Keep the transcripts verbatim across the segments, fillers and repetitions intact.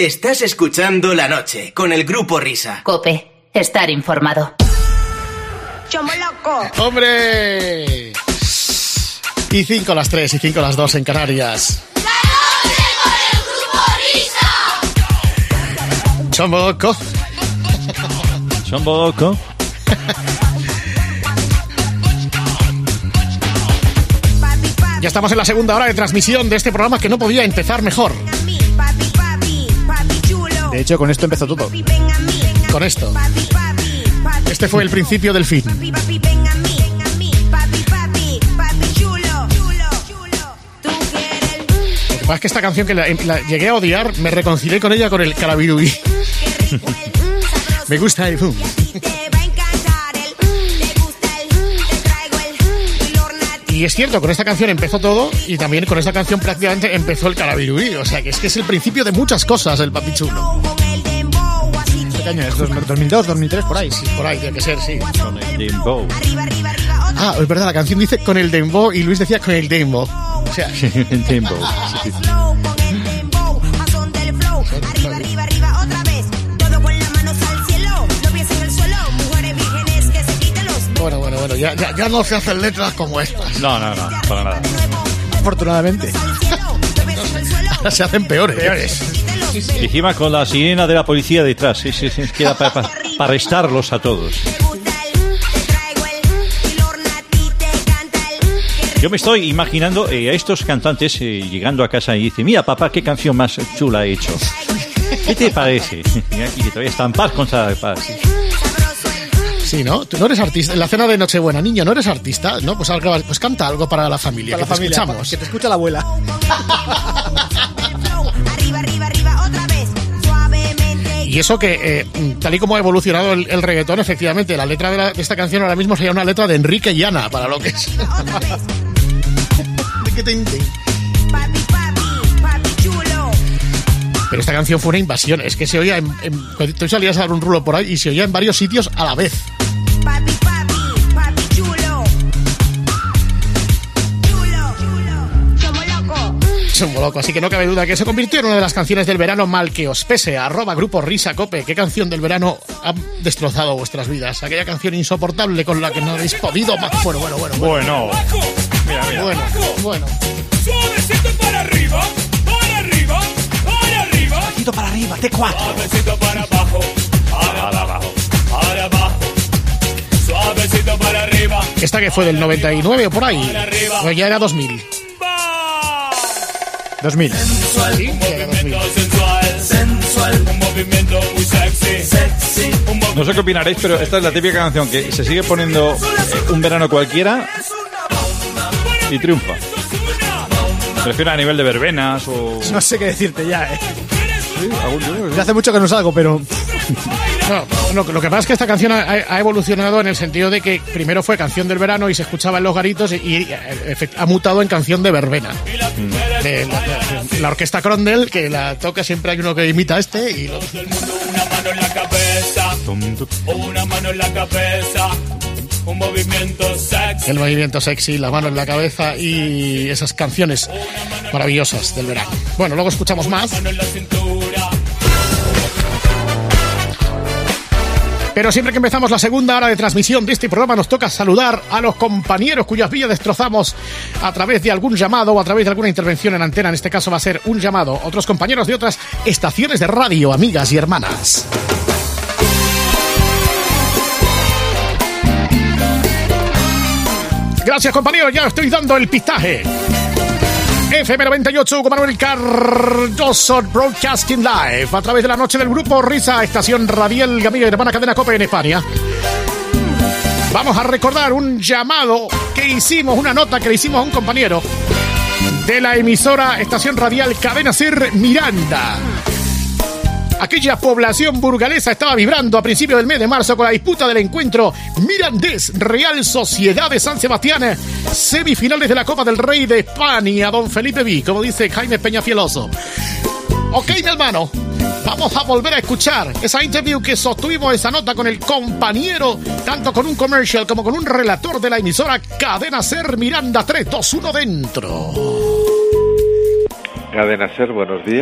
Estás escuchando La Noche con el Grupo Risa. COPE. Estar informado. ¡Chomo loco! ¡Hombre! Y cinco las tres y cinco las dos en Canarias. ¡La Noche con el Grupo Risa! ¡Chomo loco! ¡Chomo loco! Ya estamos en la segunda hora de transmisión de este programa que no podía empezar mejor. De hecho, con esto empezó todo. Con esto. Este fue el principio del fin. Lo que pasa es que esta canción que la, la llegué a odiar, me reconcilié con ella con el Carabiruí. Me gusta el boom. Y es cierto, con esta canción empezó todo y también con esta canción prácticamente empezó el Carabiruí. O sea que es que es el principio de muchas cosas el Papi Chulo. ¿Qué año es? ¿dos mil dos, dos mil tres? Por ahí. Sí, por ahí tiene que ser, sí. Con el dembow. Ah, es verdad, la canción dice con el dembow y Luis decía con el dembow. O sea, el dembow. Sí, sí. Bueno, bueno, bueno, ya, ya, ya no se hacen letras como estas. No, no, no, para nada. Afortunadamente. Ahora se hacen peores. Peores. Y encima con la sirena de la policía detrás. Sí, sí, sí. Queda para pa, pa arrestarlos a todos. Yo me estoy imaginando eh, a estos cantantes eh, llegando a casa y dicen: mira, papá, qué canción más chula he hecho. ¿Qué te parece? Y que te voy a estampar contra la paz. Sí, ¿no? Tú no eres artista. En la cena de Nochebuena, niño, ¿no eres artista? ¿No? Pues, algo, pues canta algo para la familia. Para que la te familia, escuchamos. que te escucha la abuela. Y eso que, eh, tal y como ha evolucionado el, el reggaetón, efectivamente, la letra de, la, de esta canción ahora mismo sería una letra de Enrique y Ana, para lo que es. Pero esta canción fue una invasión. Es que se oía en, en, tú salías a dar un rulo por ahí y se oía en varios sitios a la vez. Papi, papi, papi chulo. Chulo, chulo. Chomo loco. Chomo loco. Así que no cabe duda que se convirtió en una de las canciones del verano, mal que os pese. Arroba Grupo Risa Cope. ¿Qué canción del verano ha destrozado vuestras vidas? Aquella canción insoportable con la que no habéis podido más. Bueno, bueno, bueno. Bueno. Mira, mira. Bueno, bueno. Suavecito para arriba, para arriba, para arriba. Suavecito para arriba, T cuatro. Suavecito para abajo, para abajo, para abajo. Suavecito para arriba. ¿Esta que fue del noventa y nueve o por ahí? O ya era dos mil. dos mil. Sensual, Sí, un ya era dos mil. movimiento sensual, sensual, un movimiento muy sexy, sexy. Un movimiento No sé qué opinaréis, pero esta es la típica canción que se sigue poniendo eh, un verano cualquiera y triunfa. Me refiero a nivel de verbenas o... No sé qué decirte ya, eh. Sí, algún- yo creo que sí. Ya hace mucho que no salgo, pero... No, no, lo que pasa es que esta canción ha, ha evolucionado en el sentido de que primero fue canción del verano y se escuchaba en los garitos y, y efect- ha mutado en canción de verbena. De la, de la orquesta Crondel, que la toca, siempre hay uno que imita a este y lo... del mundo, una mano en la cabeza, una mano en la cabeza, un movimiento sexy. el movimiento sexy, la mano en la cabeza y esas canciones maravillosas del verano. Bueno, luego escuchamos más. Mano en la cintura. Pero siempre que empezamos la segunda hora de transmisión de este programa nos toca saludar a los compañeros cuyas vidas destrozamos a través de algún llamado o a través de alguna intervención en antena. En este caso va a ser un llamado. Otros compañeros de otras estaciones de radio, amigas y hermanas. Gracias, compañeros. Ya estoy dando el pistaje. F M noventa y ocho con Manuel Cardoso Broadcasting Live a través de la noche del Grupo Risa, estación radial amiga y hermana cadena COPE en España. Vamos a recordar un llamado que hicimos, una nota que le hicimos a un compañero de la emisora estación radial Cadena Ser Miranda. Aquella población burgalesa estaba vibrando a principios del mes de marzo con la disputa del encuentro Mirandés Real Sociedad de San Sebastián, semifinales de la Copa del Rey de España, don Felipe V, como dice Jaime Peñafieloso. Ok, mi hermano, vamos a volver a escuchar esa interview que sostuvimos, esa nota con el compañero, tanto con un comercial como con un relator de la emisora Cadena Ser Miranda. Tres, dos, uno, dentro. Cadena Ser, buenos días.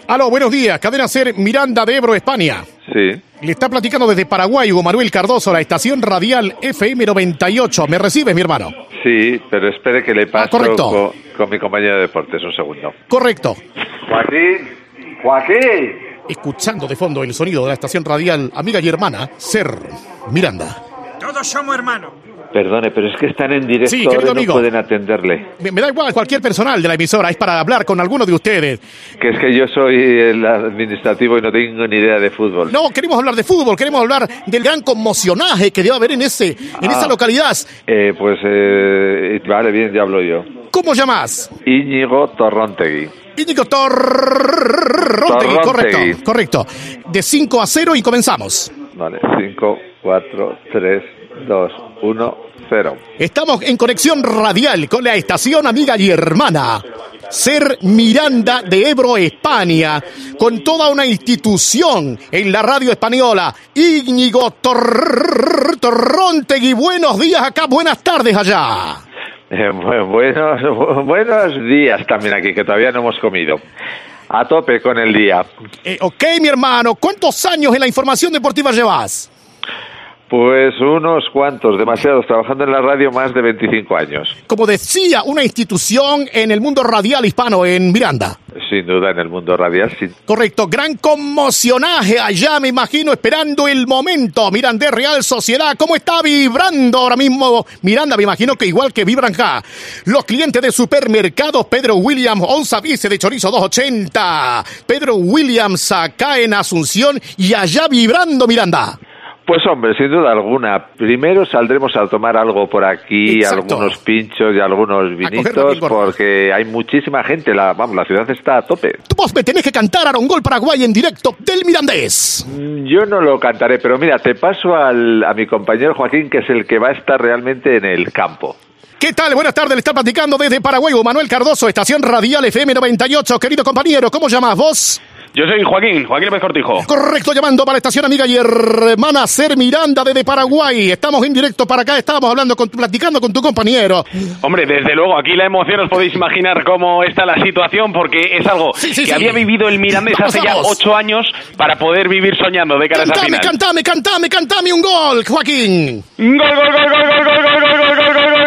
Aló, buenos días. Cadena Ser Miranda de Ebro, España. Sí. Le está platicando desde Paraguay Hugo Manuel Cardoso, la estación radial F M noventa y ocho. ¿Me recibes, mi hermano? Sí, pero espere que le paso Ah, correcto. con, con mi compañero de deportes, un segundo. Correcto. Joaquín, Joaquín. Escuchando de fondo el sonido de la estación radial amiga y hermana Ser Miranda. Todos somos hermanos. Perdone, pero es que están en directo, Sí, ahora querido no amigo. pueden atenderle. Me, me da igual cualquier personal de la emisora, es para hablar con alguno de ustedes. Que es que yo soy el administrativo y no tengo ni idea de fútbol. No, queremos hablar de fútbol, queremos hablar del gran conmocionaje que debe haber en ese, en Ah. esa localidad. Eh, pues, eh, vale, bien, ya hablo yo. ¿Cómo llamás? Íñigo Torrontegui. Íñigo Torrontegui, Torrontegui. correcto, correcto. De cinco a cero y comenzamos. Vale, cinco, cuatro, tres, dos, uno, cero. Estamos en conexión radial con la estación amiga y hermana Ser Miranda de Ebro, España, con toda una institución en la radio española. Íñigo Tor- Torrontegui, buenos días acá, buenas tardes allá. Eh, bu- buenos, bu- buenos días también aquí, que todavía no hemos comido. A tope con el día. Eh, ok, mi hermano, ¿cuántos años en la información deportiva llevas? Pues unos cuantos, demasiados, trabajando en la radio más de veinticinco años. Como decía, una institución en el mundo radial hispano en Miranda. Sin duda en el mundo radial, sí. Correcto, gran conmocionaje allá, me imagino, esperando el momento. Miranda Real Sociedad, ¿cómo está vibrando ahora mismo Miranda? Me imagino que igual que vibran acá los clientes de supermercados Pedro Williams, onza vice de chorizo dos ochenta. Pedro Williams acá en Asunción y allá vibrando Miranda. Pues hombre, sin duda alguna. Primero saldremos a tomar algo por aquí, Exacto. algunos pinchos y algunos cogerlo vinitos, bien gordo. porque hay muchísima gente. La, vamos, la ciudad está a tope. Vos me tenés que cantar Arongol Paraguay en directo del Mirandés. Mm, Yo no lo cantaré, pero mira, te paso al, a mi compañero Joaquín, que es el que va a estar realmente en el campo. ¿Qué tal? Buenas tardes, le está platicando desde Paraguay Hugo Manuel Cardoso, estación radial F M noventa y ocho. Querido compañero, ¿cómo llamás vos? Yo soy Joaquín, Joaquín López Cortijo. Correcto, llamando para la estación amiga y hermana Ser Miranda desde Paraguay. Estamos en directo para acá, estábamos hablando, con, platicando con tu compañero. Hombre, desde luego, aquí la emoción, os podéis imaginar cómo está la situación, porque es algo Sí, sí, que sí. había vivido el Mirandés Vamos, hace ya vamos. ocho años para poder vivir soñando de cara a esa Cantame, final. cantame, cantame, cantame un gol, Joaquín. Gol, gol, gol, gol, gol, gol, gol, gol, gol, gol, gol, gol,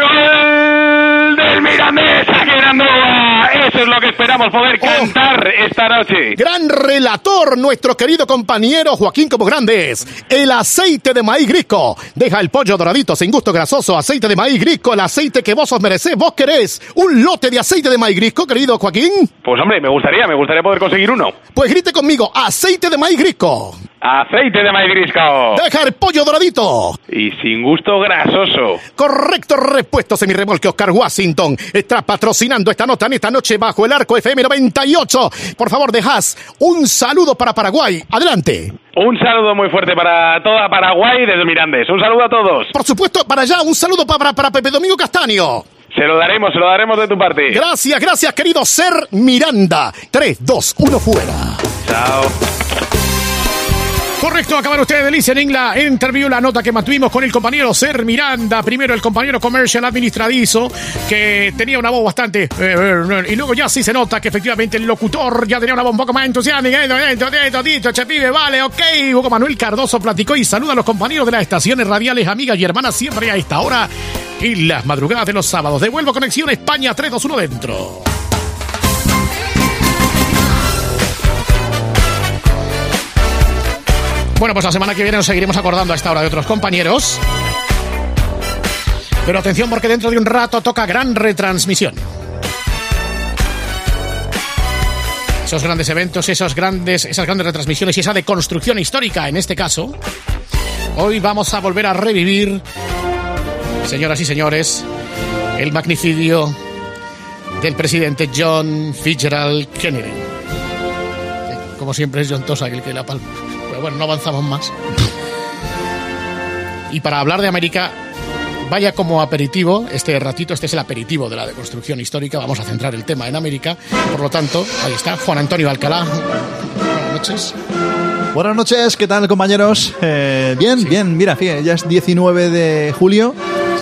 gol del Mirandés, aquí en Andorra. Eso es lo que esperamos poder cantar esta noche. Gran relator, nuestro querido compañero Joaquín como grandes. El aceite de maíz grisco. Deja el pollo doradito sin gusto grasoso. Aceite de maíz grisco, el aceite que vos os merecés. ¿Vos querés un lote de aceite de maíz grisco, querido Joaquín? Pues hombre, me gustaría, me gustaría poder conseguir uno. Pues grite conmigo, aceite de maíz grisco. Aceite de maíz grisco. Deja el pollo doradito. Y sin gusto grasoso. Correcto, repuesto semirremolque Oscar Washington. Está patrocinando esta nota en esta noche bajo el arco F M noventa y ocho. Por favor, dejás un saludo para Paraguay. Adelante. Un saludo muy fuerte para toda Paraguay desde Mirandés. Un saludo a todos. Por supuesto, para allá, un saludo para, para Pepe Domingo Castaño. Se lo daremos, se lo daremos de tu parte. Gracias, gracias, querido Ser Miranda. tres, dos, uno, fuera. Chao. Correcto, acaban ustedes de listening la interview, la nota que mantuvimos con el compañero Ser Miranda. Primero el compañero comercial administradizo, que tenía una voz bastante... Eh, eh, y luego ya sí se nota que efectivamente el locutor ya tenía una voz un poco más entusiástica. Vale, ok. Hugo Manuel Cardoso platicó y saluda a los compañeros de las estaciones radiales, amigas y hermanas, siempre a esta hora y las madrugadas de los sábados. Devuelvo conexión España, tres, dos, uno, dentro. Bueno, pues la semana que viene nos seguiremos acordando a esta hora de otros compañeros. Pero atención, porque dentro de un rato toca gran retransmisión. Esos grandes eventos, esos grandes, esas grandes retransmisiones y esa deconstrucción histórica, en este caso. Hoy vamos a volver a revivir, señoras y señores, el magnicidio del presidente John Fitzgerald Kennedy. Como siempre es John Tosa el que la palma. Pero bueno, no avanzamos más. Y para hablar de América, vaya como aperitivo, este ratito, este es el aperitivo de la deconstrucción histórica. Vamos a centrar el tema en América. Por lo tanto, ahí está Juan Antonio Alcalá. Buenas noches. Buenas noches, ¿qué tal, compañeros? Eh, bien, Sí. bien, mira, fíjate, ya es diecinueve de julio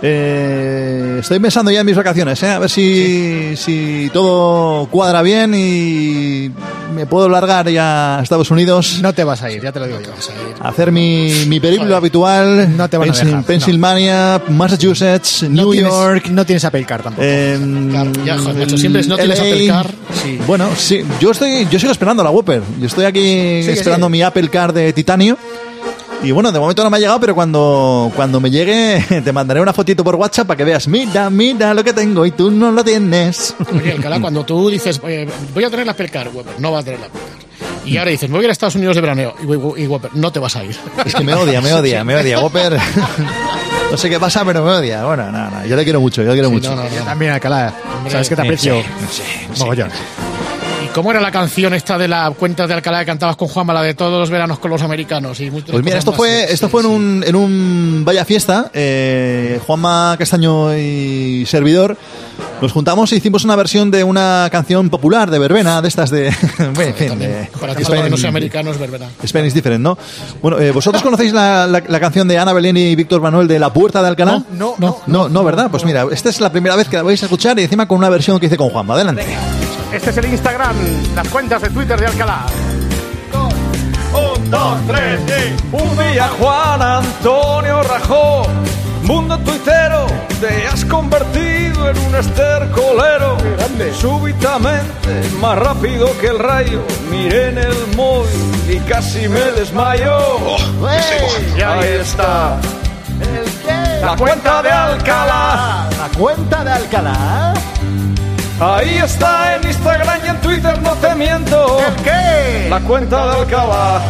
Eh, estoy pensando ya en mis vacaciones, ¿eh? A ver si, sí. si todo cuadra bien y me puedo largar ya a Estados Unidos. No te vas a ir, ya te lo digo yo. Vas a, ir. a hacer mi, mi periplo Joder. habitual. No te van Pensil, a dejar. Pensilvania, no. Massachusetts, New no tienes, York. No tienes Apple Car tampoco. Eh, claro, ya, joder, macho, siempre no tienes L A. Apple Car. Sí. Bueno, sí, yo estoy, yo sigo esperando la Whopper. Yo estoy aquí sí, esperando sí. mi Apple Car de titanio. Y bueno, de momento no me ha llegado, pero cuando, cuando me llegue te mandaré una fotito por WhatsApp para que veas, mira, mira lo que tengo y tú no lo tienes. Oye, Alcalá, cuando tú dices, eh, voy a tener la Apple Car, Whopper, no vas a tener la Apple Car. Y ahora dices, me voy a ir a Estados Unidos de veraneo y, y Whopper, no te vas a ir. Es que me odia, me odia, me odia. Whopper, no sé qué pasa, pero me odia. Bueno, nada, no, yo le quiero mucho, yo le quiero sí, mucho. No, no, no. Yo también, Alcalá, sabes que te aprecio. Sí, sí, mogollón. Sí. ¿Cómo era la canción esta de la cuenta de Alcalá que cantabas con Juanma, la de todos los veranos con los americanos? Y pues mira, esto fue, sí, esto sí, fue en un, en un Vaya Fiesta. Eh, Juanma Castaño y servidor nos juntamos e hicimos una versión de una canción popular de verbena, de estas de... bueno, en fin, de para ti, para que no sea americano, es verbena. Spanish different, ¿no? Bueno, eh, ¿vosotros conocéis la, la, la canción de Ana Belén y Víctor Manuel de La Puerta de Alcalá? No, no, no. No, no, ¿verdad? Pues mira, esta es la primera vez que la vais a escuchar y encima con una versión que hice con Juanma. Adelante. Este es el Instagram, las cuentas de Twitter de Alcalá. Un, dos, tres, sí. Un día Juan Antonio rajó, mundo tuitero, te has convertido en un estercolero. Grande. Súbitamente, más rápido que el rayo, miré en el móvil y casi me desmayo. Oh, hey, y ahí está. ¿El qué? La cuenta de Alcalá. La cuenta de Alcalá. Ahí está en Instagram y en Twitter, no te miento. ¿El qué? La cuenta de Alcalá.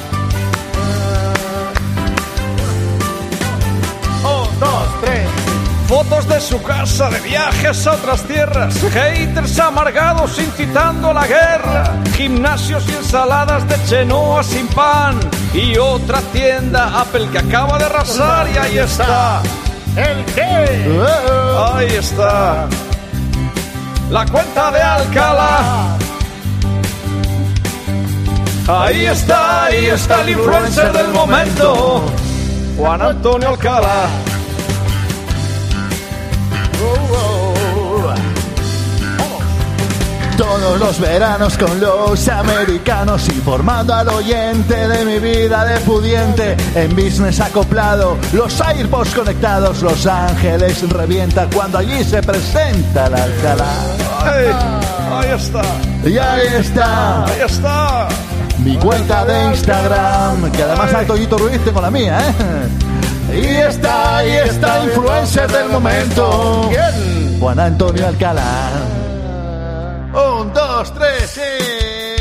Un, dos, tres. Fotos de su casa, de viajes a otras tierras, haters amargados incitando a la guerra, gimnasios y ensaladas de chenoa sin pan, y otra tienda Apple que acaba de arrasar, y ahí está. ¿El qué? Ahí está. La cuenta de Alcalá. Ahí está, ahí está el influencer del momento, Juan Antonio Alcalá. Todos los veranos con los americanos, informando al oyente de mi vida de pudiente. En business acoplado, los AirPods conectados, Los Ángeles revienta cuando allí se presenta la Alcalá. Hey, ahí está. Y ahí está. Ahí está. Mi cuenta de Instagram, que además hay Toyito Ruiz, tengo la mía, ¿eh? Y está, ahí está, influencer del momento. ¿Quién? Juan Antonio Alcalá. Un, dos, tres, sí.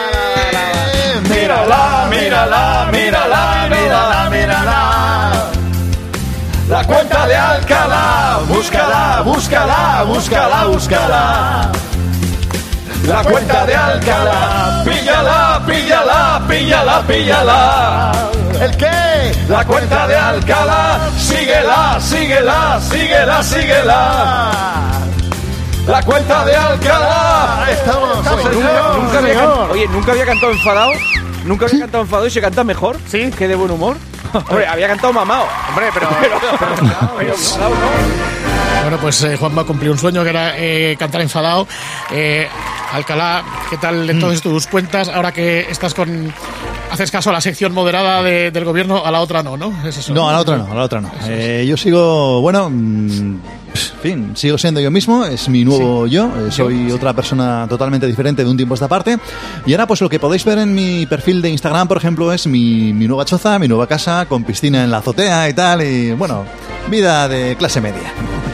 Mírala, mírala, mírala, mírala, mírala. La cuenta de Alcalá, búscala, búscala, búscala, búscala. La cuenta de Alcalá, píllala, píllala, píllala, píllala. ¿El qué? La cuenta de Alcalá, síguela, síguela, síguela, síguela. La cuenta de Alcalá. Estamos, Estamos pues, nunca, nunca había cantado, oye, nunca había cantado enfadado. Nunca había cantado enfadado y se canta mejor. Sí, que de buen humor. Hombre, había cantado mamado. Hombre, pero. pero, pero, pero, pero enfadado, ¿no? Bueno, pues eh, Juanma cumplió un sueño que era eh, cantar enfadado. Eh, Alcalá, ¿qué tal entonces tus cuentas? Ahora que estás con... Haces caso a la sección moderada de, del gobierno, a la otra no, ¿no? ¿Es eso? No, a la otra no, a la otra no. Eh, yo sigo, bueno, en fin, sigo siendo yo mismo, es mi nuevo sí. yo, eh, soy yo. otra persona totalmente diferente de un tiempo a esta parte. Y ahora pues lo que podéis ver en mi perfil de Instagram, por ejemplo, es mi, mi nueva choza, mi nueva casa, con piscina en la azotea y tal, y bueno, vida de clase media.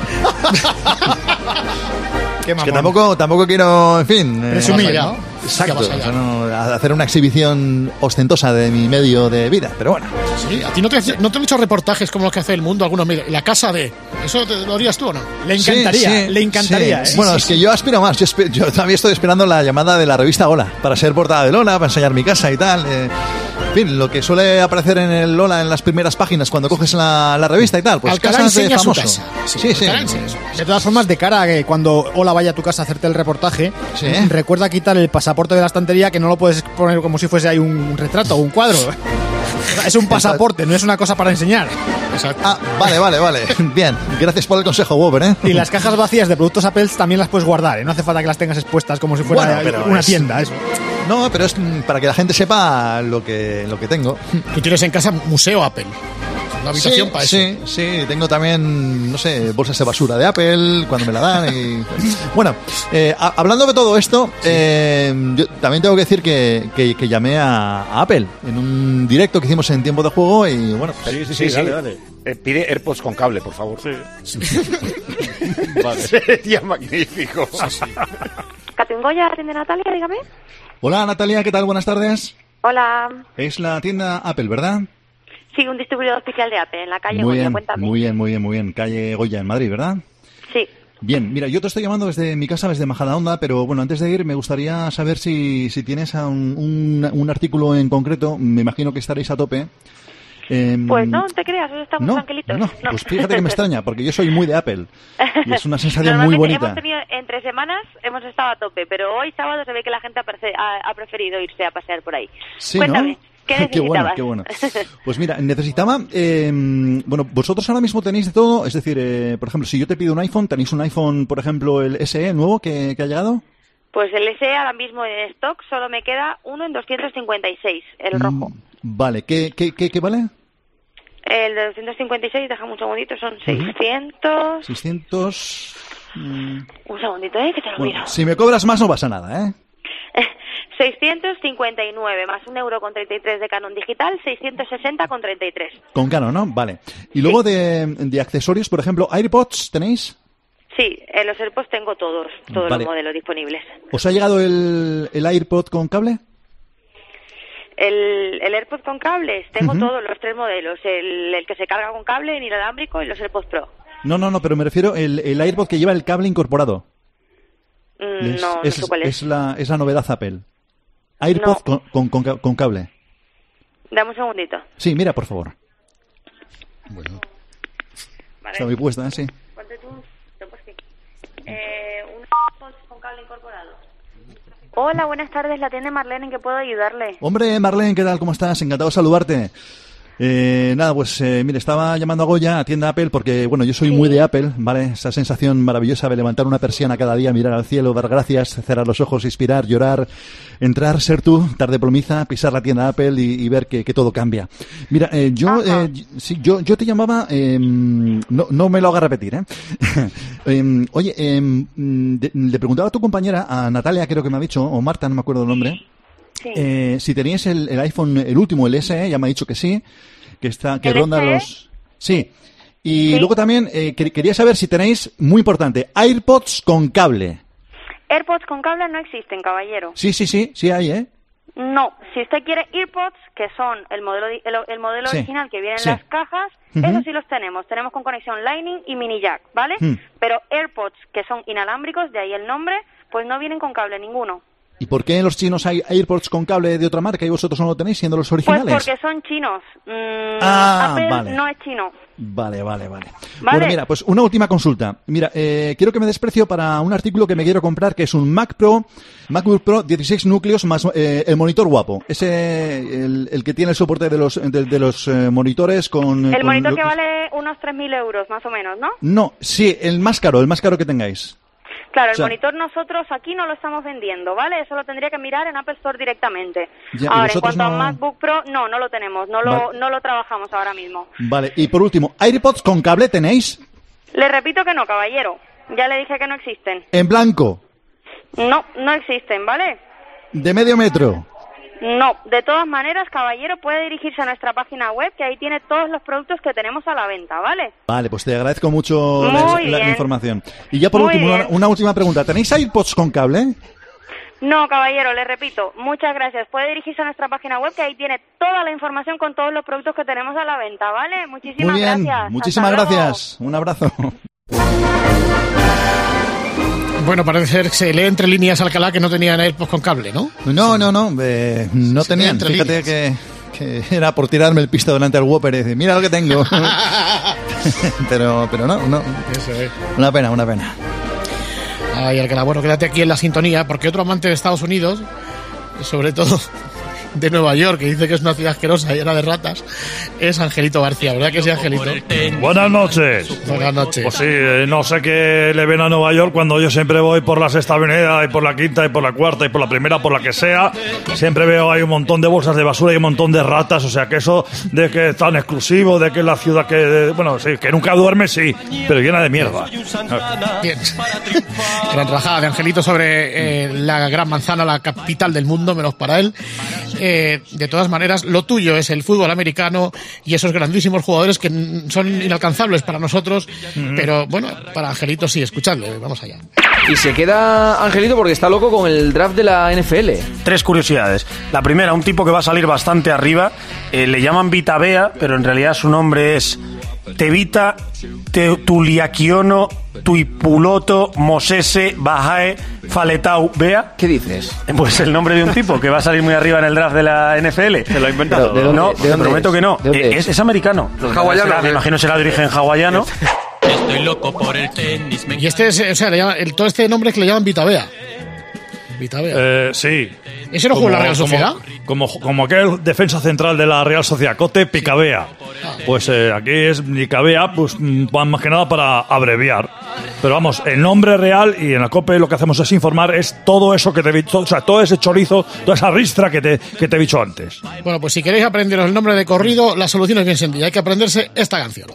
Es que tampoco, tampoco quiero, en fin... Presumir, eh, ¿no? Exacto, o sea, no, hacer una exhibición ostentosa de mi medio de vida, pero bueno. Sí, a ti no te, no te han hecho reportajes como los que hace El Mundo, algunos medios, la casa de... ¿Eso te lo harías tú o no? Le encantaría, sí, sí, le encantaría. Sí. ¿eh? Bueno, sí, es sí. que yo aspiro más, yo, esp- yo todavía estoy esperando la llamada de la revista Hola, para ser portada de Lola, para enseñar mi casa y tal. Eh, en fin, lo que suele aparecer en el Lola en las primeras páginas cuando coges la, la revista y tal, pues Alcalá casas de famoso. Casa. Sí, sí, sí. De todas formas, de cara a que cuando Hola vaya a tu casa a hacerte el reportaje, ¿sí? recuerda quitar el pasaporte de la estantería, que no lo puedes poner como si fuese ahí un retrato o un cuadro. Es un pasaporte, no es una cosa para enseñar. Exacto. Ah, vale, vale, vale. Bien, gracias por el consejo, Whopper, ¿eh? Y las cajas vacías de productos Apple también las puedes guardar, ¿eh? No hace falta que las tengas expuestas como si fuera Bueno, pero una es- tienda, eso. No, pero es mm, para que la gente sepa lo que, lo que tengo. Tú tienes en casa museo Apple. Una habitación sí, para eso. sí, sí, tengo también, no sé, bolsas de basura de Apple cuando me la dan. Y... Bueno, eh, a- hablando de todo esto, eh, yo también tengo que decir que, que, que llamé a, a Apple en un directo que hicimos en tiempo de juego y bueno, Sí, sí, sí, dale, dale. Eh, pide AirPods con cable, por favor. Sí. Vale. Sería magnífico. Catungoya, atiende Natalia, dígame. Hola Natalia, ¿qué tal? Buenas tardes. Hola. Es la tienda Apple, ¿verdad? Sí, un distribuidor oficial de Apple en la calle Muy Goya, bien, cuéntame. muy bien, muy bien, muy bien. Calle Goya en Madrid, ¿verdad? Sí. Bien, mira, yo te estoy llamando desde mi casa, desde Majadahonda, pero bueno, antes de ir me gustaría saber si, si tienes a un, un, un artículo en concreto, me imagino que estaréis a tope. Eh, Pues no, te creas, hoy estamos no, tranquilitos. no, pues fíjate que me extraña, porque yo soy muy de Apple y es una sensación Normalmente muy bonita. Hemos tenido, entre semanas hemos estado a tope, pero hoy sábado se ve que la gente ha, prece- ha- ha preferido irse a pasear por ahí. Sí, Cuéntame, ¿no? ¿qué Qué bueno, necesitabas? qué bueno. Pues mira, necesitaba, eh, bueno, vosotros ahora mismo tenéis de todo, es decir, eh, por ejemplo, si yo te pido un iPhone, ¿tenéis un iPhone, por ejemplo, el S E nuevo que, que ha llegado? Pues el S E ahora mismo en stock solo me queda uno en doscientos cincuenta y seis, el rojo. Mm, vale, ¿qué, qué, qué, qué vale? El de doscientos cincuenta y seis, déjame un segundito, son seiscientos... seiscientos... mm, Un segundito, ¿eh? Que te lo bueno, miro. si me cobras más no pasa nada, ¿eh? seiscientos cincuenta y nueve más un euro con treinta y tres de Canon digital, seiscientos sesenta con treinta y tres. Con Canon, ¿no? Vale. Y luego de, de accesorios, por ejemplo, AirPods, ¿tenéis? Sí, en los AirPods tengo todos, todos Vale. los modelos disponibles. ¿Os ha llegado el, el AirPod con cable? El, el AirPod con cables, tengo Ujú. todos los tres modelos, el, el que se carga con cable, el inalámbrico y los AirPods Pro. No, no, no, pero me refiero el, el AirPod que lleva el cable incorporado. Mm, Es, no, no es, sé cuál es. es la, es la novedad Apple. AirPod con, con, con, ca- con cable. Dame un segundito. Sí, mira, por favor. Bueno. Vale. Está muy puesta, ¿eh? Sí. Ponte tú, no, pues sí. Eh, un AirPods con cable incorporado. Hola, buenas tardes, la tienda Marlene, ¿en qué puedo ayudarle? Hombre, Marlene, ¿qué tal? ¿Cómo estás? Encantado de saludarte. Eh, nada, pues eh, mire, estaba llamando a Goya, a tienda Apple, porque, bueno, yo soy muy de Apple, ¿vale? Esa sensación maravillosa de levantar una persiana cada día, mirar al cielo, dar gracias, cerrar los ojos, inspirar, llorar, entrar, ser tú, tarde plomiza, pisar la tienda Apple y, y ver que, que todo cambia. Mira, eh, yo, eh, sí, yo, yo te llamaba, eh, no, no me lo haga repetir, ¿eh? eh oye, eh, de- le preguntaba a tu compañera, a Natalia creo que me ha dicho, o Marta, no me acuerdo el nombre. Sí. Eh, si teníais el, el iPhone, el último, el S E, ya me ha dicho que sí, que está, que ¿El ronda S E? los... Sí. Y Sí. luego también eh, que- quería saber si tenéis, muy importante, AirPods con cable. AirPods con cable no existen, caballero. Sí, sí, sí, sí hay, ¿eh? No, si usted quiere AirPods, que son el modelo di- el, el modelo Sí. original que viene en Sí. las cajas, Ujú. esos sí los tenemos. Tenemos con conexión Lightning y mini jack, ¿vale? Hmm. Pero AirPods, que son inalámbricos, de ahí el nombre, pues no vienen con cable ninguno. ¿Y por qué en los chinos hay AirPods con cable de otra marca y vosotros no lo tenéis siendo los Pues originales? porque son chinos. Mm, Ah, Apple vale. no es chino. Vale, vale, vale. Vale. Bueno, mira, pues una última consulta. Mira, eh, quiero que me des precio para un artículo que me quiero comprar, que es un Mac Pro, MacBook Pro, dieciséis núcleos más eh, el monitor guapo. Ese, el, el que tiene el soporte de los, de, de los eh, monitores con... El con monitor lo- que vale unos tres mil euros, más o menos, ¿no? No, sí, el más caro, el más caro que tengáis. Claro, el O sea- monitor nosotros aquí no lo estamos vendiendo, ¿vale? Eso lo tendría que mirar en Apple Store directamente. Ya, ¿y ahora, en vosotros cuanto a no- MacBook Pro, no, no lo tenemos, no lo, Vale. no lo trabajamos ahora mismo. Vale, y por último, AirPods con cable tenéis Le repito que no, caballero. Ya le dije que no existen. en blanco, No, no existen, ¿vale? de medio metro. No, de todas maneras, caballero, puede dirigirse a nuestra página web, que ahí tiene todos los productos que tenemos a la venta, ¿vale? Vale, pues te agradezco mucho la, Muy la- la bien. información. Y ya por Muy último, una, bien. una última pregunta. ¿Tenéis AirPods con cable? No, caballero, le repito, muchas gracias. Puede dirigirse a nuestra página web, que ahí tiene toda la información con todos los productos que tenemos a la venta, ¿vale? Muchísimas Muy bien, gracias. muchísimas Hasta luego. gracias. Un abrazo. Bueno, parece ser que se lee entre líneas Alcalá que no tenían AirPods con cable, ¿no? No, no, no, eh, no Se tenían. entre Fíjate que, que era por tirarme el pisto delante del Whopper y decir, mira lo que tengo. pero, pero no, no. Eso es. Una pena, una pena. Ay, Alcalá, bueno, quédate aquí en la sintonía, porque otro amante de Estados Unidos, sobre todo de Nueva York, que dice que es una ciudad asquerosa y llena de ratas, es Angelito García, ¿verdad que sí, Angelito? Buenas noches. Buenas noches. Pues sí, eh, no sé qué le ven a Nueva York cuando yo siempre voy por la Sexta Avenida y por la Quinta y por la Cuarta y por la Primera, por la que sea. Siempre veo hay un montón de bolsas de basura y un montón de ratas, o sea que eso de que es tan exclusivo, de que es la ciudad que, de, bueno, sí, que nunca duerme, sí, pero llena de mierda. Bien. Gran rajada de Angelito sobre eh, la Gran Manzana, la capital del mundo, menos para él. Eh, de todas maneras, lo tuyo es el fútbol americano y esos grandísimos jugadores que son inalcanzables para nosotros, mm-hmm. pero bueno, para Angelito sí, escuchadle, vamos allá. Y se queda Angelito porque está loco con el draft de la N F L. Tres curiosidades. La primera, un tipo que va a salir bastante arriba, eh, le llaman Vita Bea, pero en realidad su nombre es Tevita te, Tuliakiono Tuipuloto Mosese Bajae Faletau Bea. ¿Qué dices? Pues el nombre de un tipo que va a salir muy arriba en el draft de la N F L. ¿Se lo ha inventado? ¿De dónde, no, te prometo es? que no. Eh, es? es americano. Hawaiano. Será, me imagino será de origen hawaiano. Estoy loco por el tenis. Y este es, o sea, le llama, el, todo este nombre que le llaman Vita Bea. Vita Bea. Eh, sí. ¿Ese no jugó en la Real Sociedad? Como, como, como aquel defensa central de la Real Sociedad, Cote Picabea. Ah. Pues eh, aquí es Picabea, pues más que nada para abreviar. Pero vamos, el nombre real, y en la COPE lo que hacemos es informar, es todo eso que te he dicho, o sea, todo ese chorizo, toda esa ristra que te, que te he dicho antes. Bueno, pues si queréis aprenderos el nombre de corrido, la solución es bien sencilla, hay que aprenderse esta canción.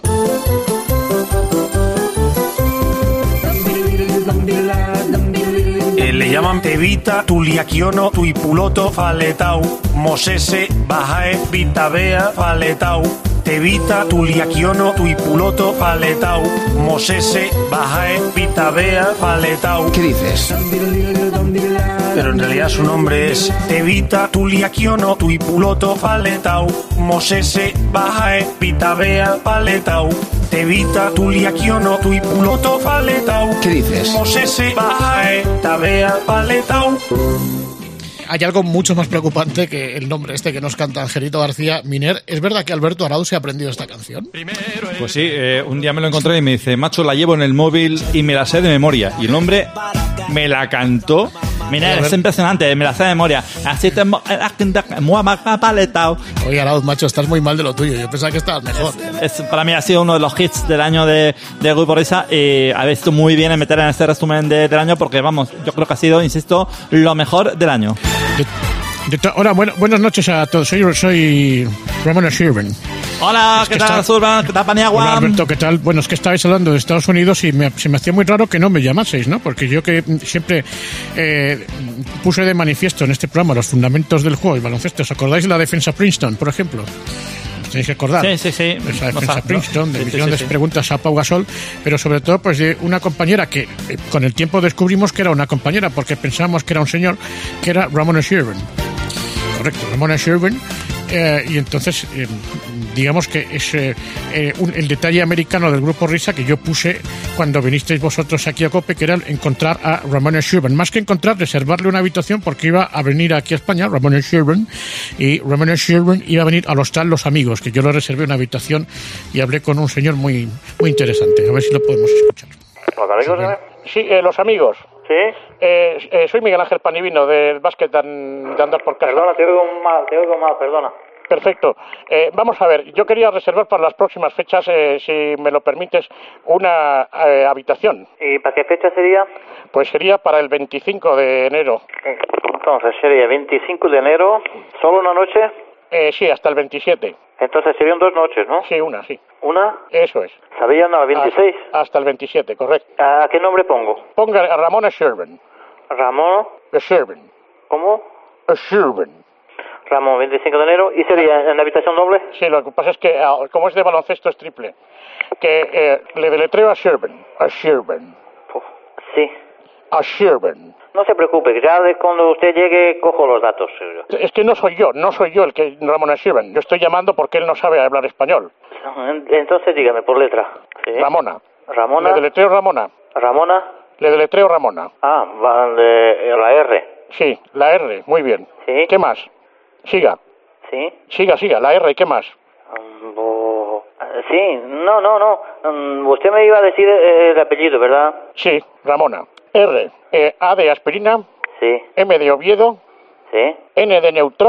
Le llaman Tevita, Tuliakiono, Tuipuloto, Faletau, Mosese, Bajae, Vitabea, Faletau, Tevita, Tuliakiono, Tuipuloto, Faletau, Mosese, Bajae, Vitabea, Faletau. ¿Qué dices? Pero en realidad su nombre es Tevita, Tuliakiono, Tuipuloto, Faletau, Mosese, Bajae, Vitabea, Faletau. Tevita, Tuliakiono, Tuipuloto, Faletau. ¿Qué dices? Mosese, Bajae, Tabea, Faletau. Hay algo mucho más preocupante que el nombre este que nos canta Angelito García Miner. ¿Es verdad que Alberto Arau se ha aprendido esta canción? Pues sí, eh, un día me lo encontré y me dice, macho, la llevo en el móvil y me la sé de memoria. Y el hombre me la cantó. Mira, es impresionante, me la sé de memoria. Así te paletao. Oye, Arau, macho, estás muy mal de lo tuyo. Yo pensaba que estabas mejor. Es, es, para mí ha sido uno de los hits del año de, de Grupo Risa y habéis hecho muy bien en meter en este resumen de, del año porque, vamos, yo creo que ha sido, insisto, lo mejor del año. De, de to- Hola, bueno, buenas noches a todos. Soy, soy Ramón Shirben. Hola, ¿qué tal, Surban? ¿Qué tal, Paniagua? Hola, Alberto, ¿qué tal? Bueno, es que estabais hablando de Estados Unidos y me, se me hacía muy raro que no me llamaseis, ¿no? Porque yo que siempre eh, puse de manifiesto en este programa los fundamentos del juego y baloncesto. ¿Os acordáis de la defensa Princeton, por ejemplo? Os tenéis que acordar. Sí, sí, sí. Esa defensa no, Princeton, no. de sí, millón sí, de sí. preguntas a Pau Gasol, pero sobre todo pues de una compañera que eh, con el tiempo descubrimos que era una compañera porque pensábamos que era un señor, que era Ramona Shirben. Correcto, Ramona Shirben. Eh, y entonces, eh, digamos que es eh, eh, un, el detalle americano del Grupo Risa que yo puse cuando vinisteis vosotros aquí a COPE, que era encontrar a Ramona Shirben. Más que encontrar, reservarle una habitación porque iba a venir aquí a España, Ramona Shirben, y Ramona Shirben iba a venir al hostal Los Amigos, que yo le reservé una habitación y hablé con un señor muy, muy interesante. A ver si lo podemos escuchar. ¿Los amigos? Sí, eh, Los Amigos. ¿Sí? Eh, eh, soy Miguel Ángel Panivino, del básquet de andar por casa. Perdona, te oigo mal, te oigo mal, perdona. Perfecto. Eh, vamos a ver, yo quería reservar para las próximas fechas, eh, si me lo permites, una eh, habitación. ¿Y para qué fecha sería? Pues sería para el veinticinco de enero. Entonces sería veinticinco de enero, ¿solo una noche? Eh, sí, hasta el veintisiete. Entonces serían dos noches, ¿no? Sí, una, sí. ¿Una? Eso es. ¿Sabían a veintiséis? Hasta, hasta el veintisiete, correcto. ¿A qué nombre pongo? Ponga a Ramona Shirben. ¿Ramón? Shirben. ¿Cómo? Shirben. Ramón, veinticinco de enero. ¿Y sería en la habitación doble? Sí, lo que pasa es que, como es de baloncesto, es triple. Que eh, le deletreo a Shirben. A Shirben. Sí. A Shirben. No se preocupe, ya de cuando usted llegue cojo los datos. Es que no soy yo, no soy yo el que Ramona Shirben. Yo estoy llamando porque él no sabe hablar español. Entonces dígame, por letra. ¿Sí? Ramona. Ramona. Le deletreo Ramona. Ramona. Le deletreo Ramona. Ah, vale, la R. Sí, la R, muy bien. ¿Sí? ¿Qué más? Siga. ¿Sí? Siga, siga, la R, ¿qué más? Um, bo... Sí, no, no, no. Um, usted me iba a decir el apellido, ¿verdad? Sí, Ramona. R, eh, A de aspirina. Sí. M de Oviedo. Sí. N de neutrón.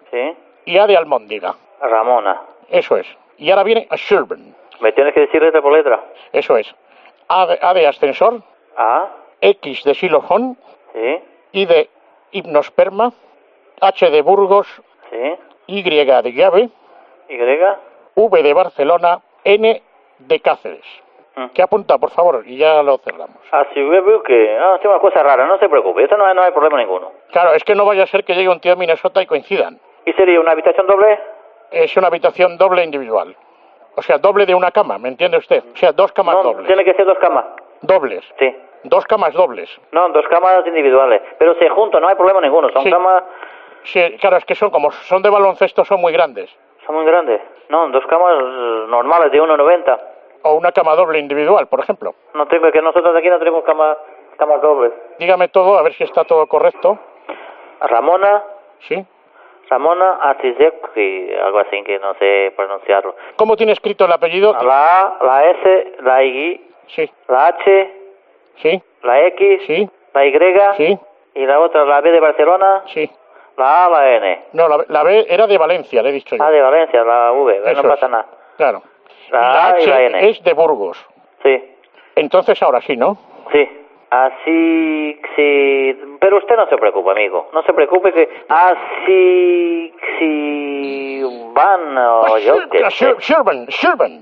Sí. Y A de almóndiga. Ramona. Eso es. Y ahora viene Sherburne. ¿Me tienes que decir letra por letra? Eso es. A de, A de ascensor. A. X de xilofón. Sí. I de hipnosperma. H de Burgos. Sí. Y de llave. Y. V de Barcelona. N de Cáceres. Mm. Que apunta, por favor, y ya lo cerramos. Así veo que... Ah, es una cosa rara, no se preocupe. Esto no hay, no hay problema ninguno. Claro, es que no vaya a ser que llegue un tío de Minnesota y coincidan. ¿Y sería una habitación doble? Es una habitación doble individual. O sea, doble de una cama, ¿me entiende usted? O sea, dos camas no, dobles. Tiene que ser dos camas. Dobles. Sí. Dos camas dobles. No, dos camas individuales. Pero se juntan, no hay problema ninguno. Son sí. camas... Sí, claro, es que son como son de baloncesto, son muy grandes. ¿Son muy grandes? No, dos camas normales de uno noventa. O una cama doble individual, por ejemplo. No tengo, que nosotros aquí no tenemos camas camas dobles. Dígame todo, a ver si está todo correcto. Ramona. Sí. Ramona Atizeki, algo así que no sé pronunciarlo. ¿Cómo tiene escrito el apellido? La A, la S, la Y. Sí. La H. Sí. La X. Sí. La Y. Sí. Y la otra, la B de Barcelona. Sí. La A, la N. No, la, la B era de Valencia, le he dicho yo. Ah, de Valencia, la V, Eso no pasa es. nada. Claro. La, y la A H y la N. es de Burgos. Sí. Entonces ahora sí, ¿no? Sí. Así, sí. Pero usted no se preocupe, amigo. No se preocupe que así, sí van o yo qué sé. Sherburne, Sherburne.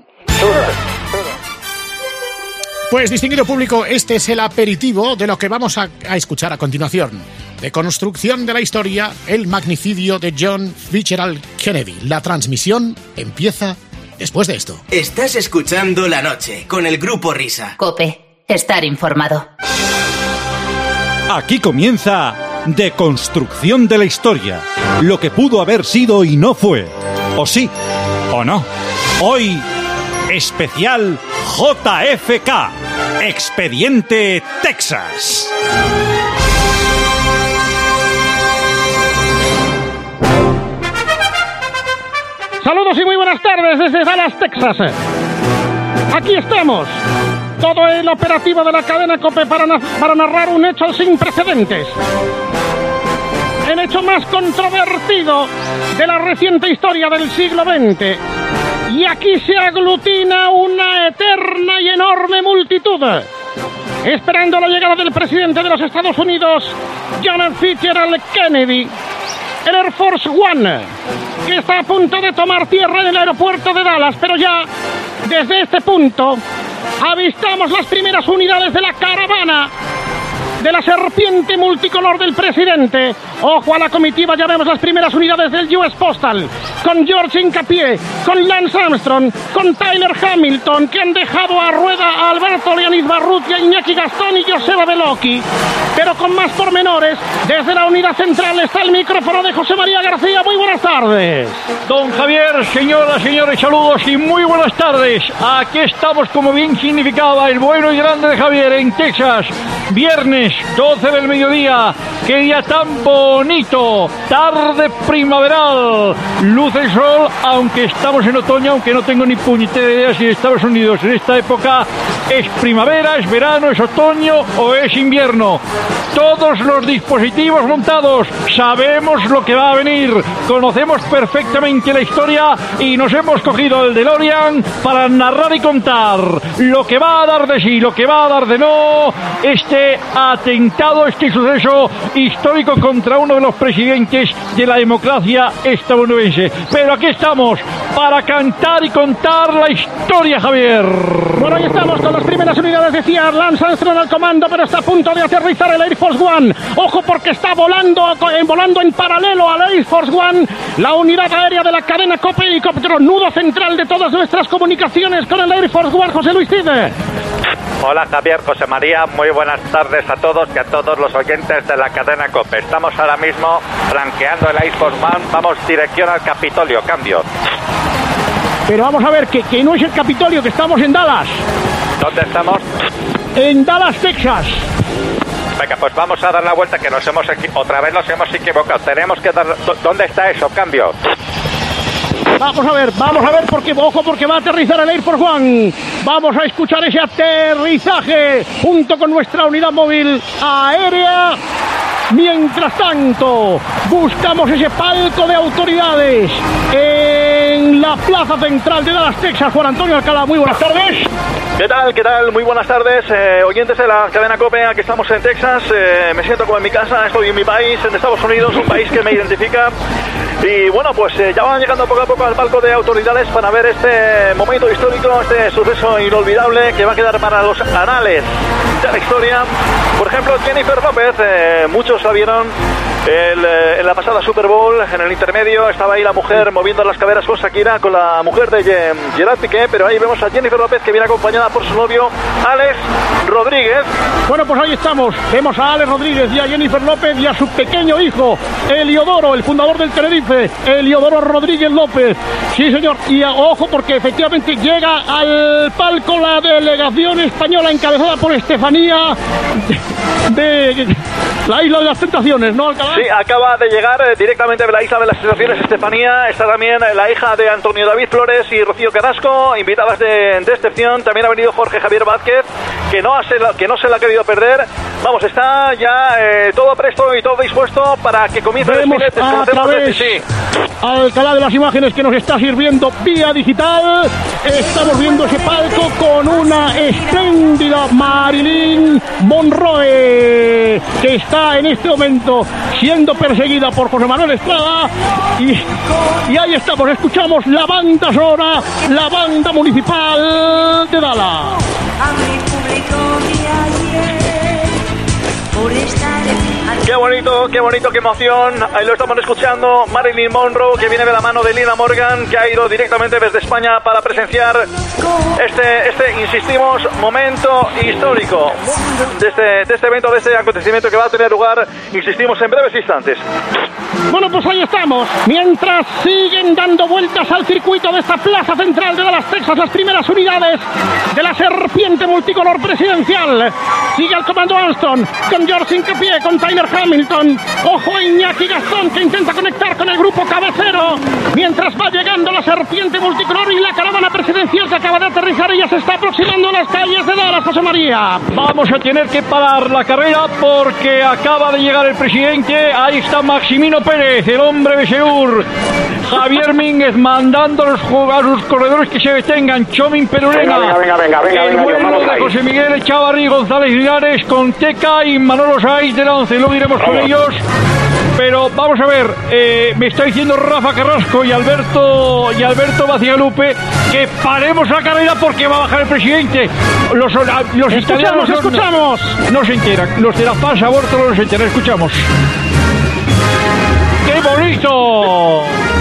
Pues, distinguido público, este es el aperitivo de lo que vamos a, a escuchar a continuación. De construcción de la historia, el magnicidio de John Fitzgerald Kennedy. La transmisión empieza después de esto. Estás escuchando La Noche con el Grupo Risa. COPE. Estar informado. Aquí comienza Deconstrucción de la historia. Lo que pudo haber sido y no fue. O sí, o no. Hoy, especial J F K. Expediente Texas. Saludos y muy buenas tardes desde Dallas, Texas. Aquí estamos. Todo el operativo de la cadena COPE para, na- para narrar un hecho sin precedentes. El hecho más controvertido de la reciente historia del siglo veinte. Y aquí se aglutina una eterna y enorme multitud, esperando la llegada del presidente de los Estados Unidos, John F. Fitzgerald Kennedy. El Air Force One, que está a punto de tomar tierra en el aeropuerto de Dallas, pero ya desde este punto avistamos las primeras unidades de la caravana de la serpiente multicolor del presidente. Ojo a la comitiva, ya vemos las primeras unidades del U S Postal, con George Hincapié, con Lance Armstrong, con Tyler Hamilton, que han dejado a rueda a Alberto Leonid Barrutia, Iñaki Gastón y Joseba Beloki. Pero con más pormenores, desde la unidad central está el micrófono de José María García. Muy buenas tardes. Don Javier, señoras, señores, saludos y muy buenas tardes. Aquí estamos, como bien significaba el bueno y grande de Javier, en Texas. Viernes, doce del mediodía. Qué día tan bonito. Tarde primaveral. Luce el sol, aunque estamos en otoño, aunque no tengo ni puñetera idea si en Estados Unidos en esta época es primavera, es verano, es otoño o es invierno. Todos los dispositivos montados. Sabemos lo que va a venir. Conocemos perfectamente la historia y nos hemos cogido el DeLorean para narrar y contar lo que va a dar de sí, lo que va a dar de no este atentado, este suceso histórico contra uno de los presidentes de la democracia estadounidense. Pero aquí estamos para cantar y contar la historia, Javier. Bueno, ahí estamos con las primeras unidades, decía Lance Armstrong al comando, pero está a punto de aterrizar el Air Force One. Ojo, porque está volando, eh, volando en paralelo al Air Force One la unidad aérea de la cadena COPE Helicóptero, nudo central de todas nuestras comunicaciones con el Air Force One. José Luis Cide. Hola Javier, José María, muy buenas tardes a todos y a todos los oyentes de la cadena COPE. Estamos ahora mismo franqueando el Air Force One, vamos dirección al Capitolio, cambio. Pero vamos a ver, que, que no es el Capitolio, que estamos en Dallas. ¿Dónde estamos? En Dallas, Texas. Venga, pues vamos a dar la vuelta, que nos hemos equi- otra vez nos hemos equivocado. Tenemos que dar... ¿Dónde está eso? Cambio. Vamos a ver, vamos a ver, porque ojo, porque va a aterrizar el Air Force One. Vamos a escuchar ese aterrizaje junto con nuestra unidad móvil aérea. Mientras tanto, buscamos ese palco de autoridades en la plaza central de Dallas, Texas. Juan Antonio Alcalá, muy buenas tardes. ¿Qué tal? ¿Qué tal? Muy buenas tardes, eh, oyentes de la cadena COPE. Aquí estamos en Texas, eh, me siento como en mi casa, estoy en mi país, en Estados Unidos, un país que me identifica. Y bueno, pues eh, ya van llegando poco a poco al palco de autoridades para ver este momento histórico, este suceso inolvidable que va a quedar para los anales de la historia. Por ejemplo, Jennifer López, eh, muchos la vieron el, eh, en la pasada Super Bowl, en el intermedio estaba ahí la mujer moviendo las caderas con Shakira, con la mujer de Ge- Gerard Piqué, pero ahí vemos a Jennifer López que viene acompañada por su novio Alex Rodríguez. Bueno, pues ahí estamos, vemos a Alex Rodríguez y a Jennifer López y a su pequeño hijo, Eliodoro, el fundador del Tenerife, Eliodoro Rodríguez López. Sí, señor, y a, ojo, porque efectivamente llega al palco la delegación española encabezada por Estefanía de, de la Isla de las Tentaciones, ¿no, Alcalá? Sí, acaba de llegar eh, directamente de la Isla de las Tentaciones Estefanía. Está también eh, la hija de Antonio David Flores y Rocío Carrasco, invitadas de, de excepción. También ha venido Jorge Javier Vázquez, que no, ha se la, que no se la ha querido perder. Vamos, está ya eh, todo presto y todo dispuesto para que comience el Vemos desfile. a Desconocemos de- través, sí. Alcalá, de las imágenes que nos está sirviendo vía digital. Estamos viendo ese palco con una espléndida Marilyn Monroe, que está en este momento siendo perseguida por José Manuel Estrada. Y, y ahí estamos, escuchamos la banda sonora, la banda municipal de Dallas. A mi público de ayer, por estar en Qué bonito, qué bonito, qué emoción. Ahí lo estamos escuchando. Marilyn Monroe, que viene de la mano de Lina Morgan, que ha ido directamente desde España para presenciar este, este insistimos, momento histórico de este, de este evento, de este acontecimiento que va a tener lugar, insistimos, en breves instantes. Bueno, pues ahí estamos. Mientras siguen dando vueltas al circuito de esta plaza central de Dallas, Texas, las primeras unidades de la serpiente multicolor presidencial. Sigue el comando Alston, con George Hincapié, con Tyler Hamilton. Ojo a Iñaki Gastón, que intenta conectar con el grupo cabecero. Mientras va llegando la serpiente multicolor y la caravana presidencial que acaba de aterrizar y ya se está aproximando a las calles de Dallas, José María. Vamos a tener que parar la carrera porque acaba de llegar el presidente. Ahí está Maximino Pérez, el hombre de Seur. Javier Mínguez mandando a, los, a sus corredores que se detengan. Chomin Perurena. Venga, venga, venga, venga, el venga, vuelo vamos de ahí. José Miguel Echavarri, González Linares con Teca y Manolo Saiz de la once. Luego iremos con ellos. Pero vamos a ver, eh, me está diciendo Rafa Carrasco y Alberto y Alberto Bacigalupe que paremos la carrera porque va a bajar el presidente. Los, los Escuchamos, italianos no- escuchamos. No, se enteran, los de la paz aborto no se enteran, escuchamos. ¡Qué bonito!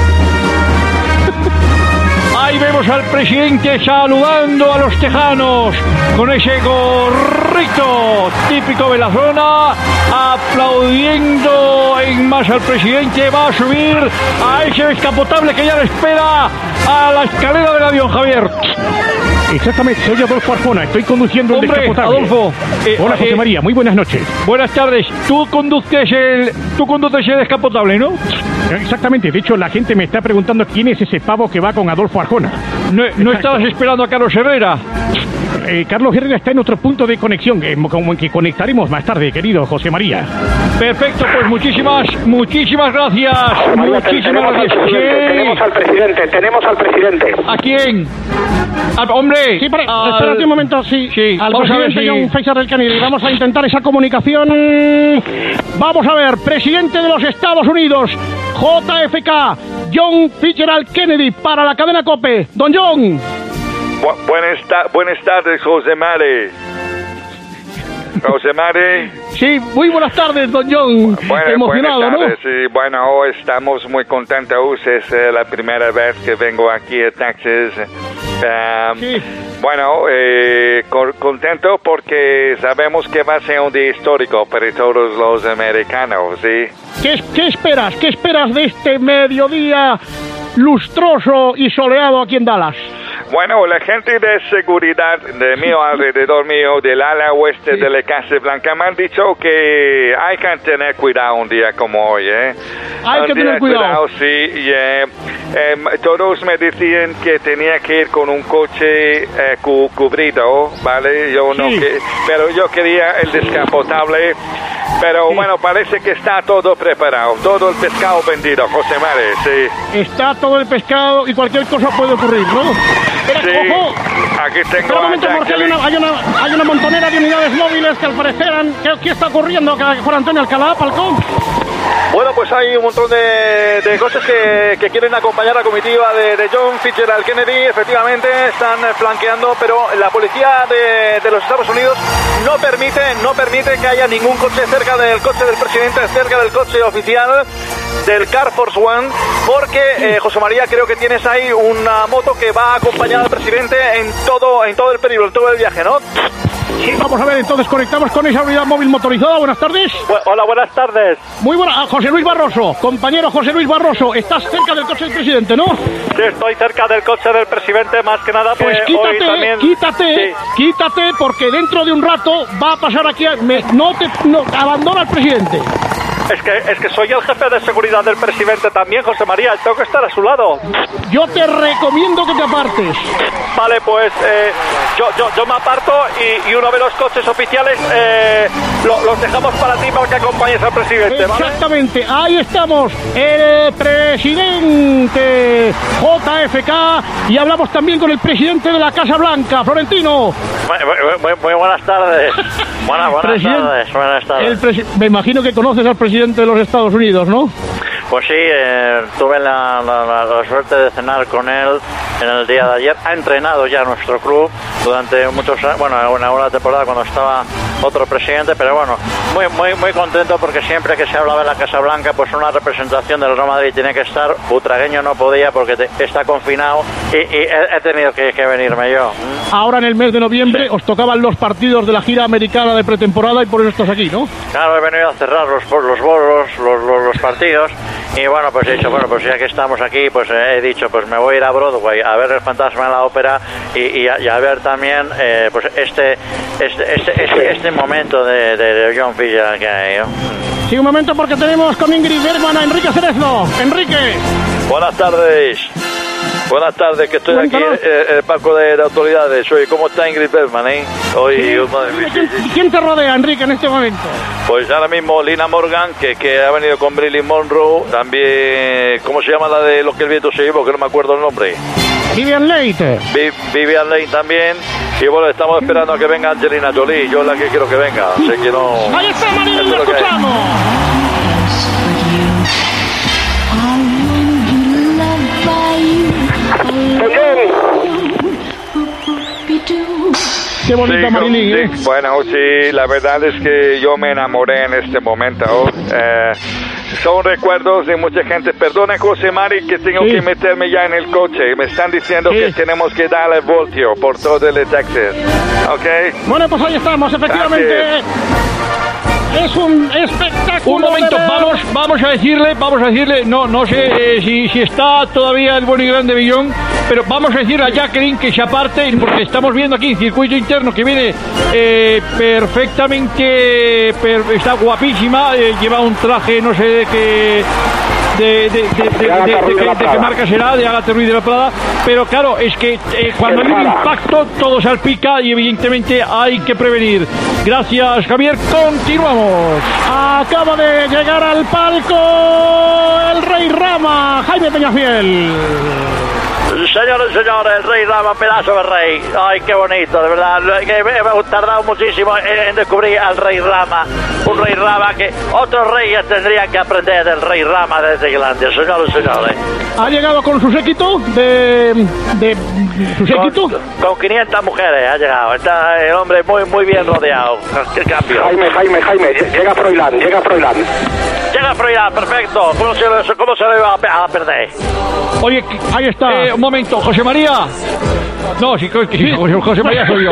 Ahí vemos al presidente saludando a los tejanos con ese gorrito típico de la zona, aplaudiendo en masa al presidente. Va a subir a ese descapotable que ya le espera a la escalera del avión, Javier. Exactamente, soy Adolfo Arjona, estoy conduciendo el Hombre, descapotable. Adolfo. eh, Hola, José eh, María, muy buenas noches. Buenas tardes. Tú conduces el, tú conduces el descapotable, ¿no? Exactamente, de hecho la gente me está preguntando quién es ese pavo que va con Adolfo Arjona. No, no estabas esperando a Carlos Herrera. Eh, Carlos Herrera está en otro punto de conexión, eh, como en que conectaremos más tarde, querido José María. Perfecto, pues muchísimas, muchísimas gracias. María, Muchísimas tenemos al gracias. presidente, Sí. tenemos al presidente, tenemos al presidente. ¿A quién? Al, hombre. Sí, para, al- espérate un momento, sí. Sí, Al vamos a ver presidente si- John Fisher Kennedy. Vamos a intentar esa comunicación. Vamos a ver, presidente de los Estados Unidos, J F K, John Fitzgerald Kennedy, para la cadena COPE. Don John. Bu- buenas, ta- buenas tardes, José Mari. José Mari. Sí, muy buenas tardes, don John. Bueno, Emocionado, buenas ¿no? tardes. Sí, bueno, hoy estamos muy contentos. Es eh, la primera vez que vengo aquí a Texas. Um, Bueno, eh, co- contento porque sabemos que va a ser un día histórico para todos los americanos, ¿sí? ¿Qué, ¿Qué esperas? ¿Qué esperas de este mediodía lustroso y soleado aquí en Dallas? Bueno, la gente de seguridad de mío, alrededor mío, del ala oeste sí. de la Casa Blanca, me han dicho que hay que tener cuidado un día como hoy, ¿eh? Hay un que día tener cuidado. Sí, y, eh, eh, todos me decían que tenía que ir con un coche eh, cu cubrido, ¿vale? Yo no sí. que, pero yo quería el descapotable. Pero sí. bueno, parece que está todo preparado, todo el pescado vendido, José Mari, sí. Está todo el pescado y cualquier cosa puede ocurrir, ¿no? Pero, sí, ojo, aquí tengo espera un momento, porque hay una, hay, una, hay una montonera de unidades móviles que al parecer han... ¿Qué, qué está ocurriendo, Juan Antonio Alcalá, Palcón? Bueno, pues hay un montón de, de cosas que, que quieren acompañar a la comitiva de, de John Fitzgerald Kennedy. Efectivamente, están flanqueando, pero la policía de, de los Estados Unidos no permite, no permite que haya ningún coche cerca del coche del presidente, cerca del coche oficial del Car Force One, porque, eh, José María, creo que tienes ahí una moto que va a acompañar al presidente en todo, en todo el periodo, en todo el viaje, ¿no? Sí, vamos a ver, entonces conectamos con esa unidad móvil motorizada. Buenas tardes. Bu Hola, buenas tardes. Muy buena, ah, José Luis Barroso, compañero José Luis Barroso, estás cerca del coche del presidente, ¿no? Sí, estoy cerca del coche del presidente, más que nada, pues quítate, hoy también... quítate, sí. quítate, porque dentro de un rato va a pasar aquí, a, me, no te, no, abandona al presidente. Es que, es que soy el jefe de seguridad del presidente también, José María, tengo que estar a su lado. Yo te recomiendo que te apartes. Vale, pues eh, yo, yo, yo me aparto y, y uno de los coches oficiales eh, lo, los dejamos para ti para que acompañes al presidente, ¿vale? Exactamente, ahí estamos, el presidente J F K, y hablamos también con el presidente de la Casa Blanca, Florentino. Muy, muy, muy, muy buenas tardes. Buenas, buenas tardes, buenas tardes. El me imagino que conoces al presidente de los Estados Unidos, ¿no? Pues sí, eh, tuve la, la, la, la suerte de cenar con él en el día de ayer. Ha entrenado ya nuestro club durante muchos años, bueno, una buena temporada cuando estaba otro presidente, pero bueno, muy muy muy contento porque siempre que se hablaba de la Casa Blanca, pues una representación del Real Madrid tiene que estar. Butragueño no podía porque te, está confinado y, y he, he tenido que, que venirme yo. Ahora en el mes de noviembre sí. os tocaban los partidos de la gira americana de pretemporada y por eso estás aquí, ¿no? Claro, he venido a cerrar los los bolos, los, los, los partidos. Y bueno, pues he dicho, bueno, pues ya que estamos aquí, pues he dicho, pues me voy a ir a Broadway a ver El Fantasma en la Ópera y, y, a, y a ver también, eh, pues este este, este, este, este momento de, de, de John Fitzgerald que hay, ¿no? Sí, un momento porque tenemos con Ingrid Bergman a Enrique Cerezo. Enrique. Buenas tardes. Buenas tardes, que estoy Cuéntanos. aquí en el palco de, de autoridades. Oye, ¿cómo está Ingrid Bergman, eh? Hoy, sí. uno de mis... ¿Quién, ¿Quién te rodea, Enrique, en este momento? Pues ahora mismo Lina Morgan, que, que ha venido con Marilyn Monroe. También, ¿cómo se llama la de Lo que el viento se llevó? Que no me acuerdo el nombre. Vivian Leigh. Vi, Vivian Leigh también. Y bueno, estamos esperando a que venga Angelina Jolie. Yo es la que quiero que venga. Sé que no... Ahí está Marilyn, lo escuchamos. Qué bonita sí, Marilyn, ¿eh? Sí, bueno, sí, la verdad es que yo me enamoré en este momento. Eh, son recuerdos de mucha gente. Perdona, José Mari, que tengo sí. que meterme ya en el coche. Me están diciendo sí. que tenemos que darle voltio por todo el Texas. ¿Ok? Bueno, pues ahí estamos, efectivamente. Gracias. Es un espectáculo. Un momento, vamos, vamos a decirle, vamos a decirle, no, no sé eh, si, si está todavía el bueno y grande Billón, pero vamos a decirle a Jacqueline que se aparte, porque estamos viendo aquí en circuito interno que viene eh, perfectamente, per, está guapísima, eh, lleva un traje, no sé de qué. De, de, de, de, de, de, de, de, de qué marca será, de Agatha Ruiz de la Prada, pero claro, es que eh, cuando hay un impacto todo salpica y evidentemente hay que prevenir. Gracias, Javier, continuamos. Acaba de llegar al palco el Rey Rama, Jaime Peñafiel. Señores, señores, el Rey Rama, pedazo de rey. Ay, qué bonito, de verdad. Que me he tardado muchísimo en descubrir al Rey Rama. Un Rey Rama que otros reyes tendrían que aprender del Rey Rama desde Islandia. Señores, señores. ¿Ha llegado con su séquito? De, de ¿Su séquito? Con, con quinientas mujeres ha llegado. Está el hombre muy muy bien rodeado. ¿Qué cambio? Jaime, Jaime, Jaime. Llega Froilán, llega Froilán. Llega Froilán, perfecto. ¿Cómo se, cómo se le va a perder? Oye, ahí está. Eh, un momento, José María. No, sí, sí, José María soy yo.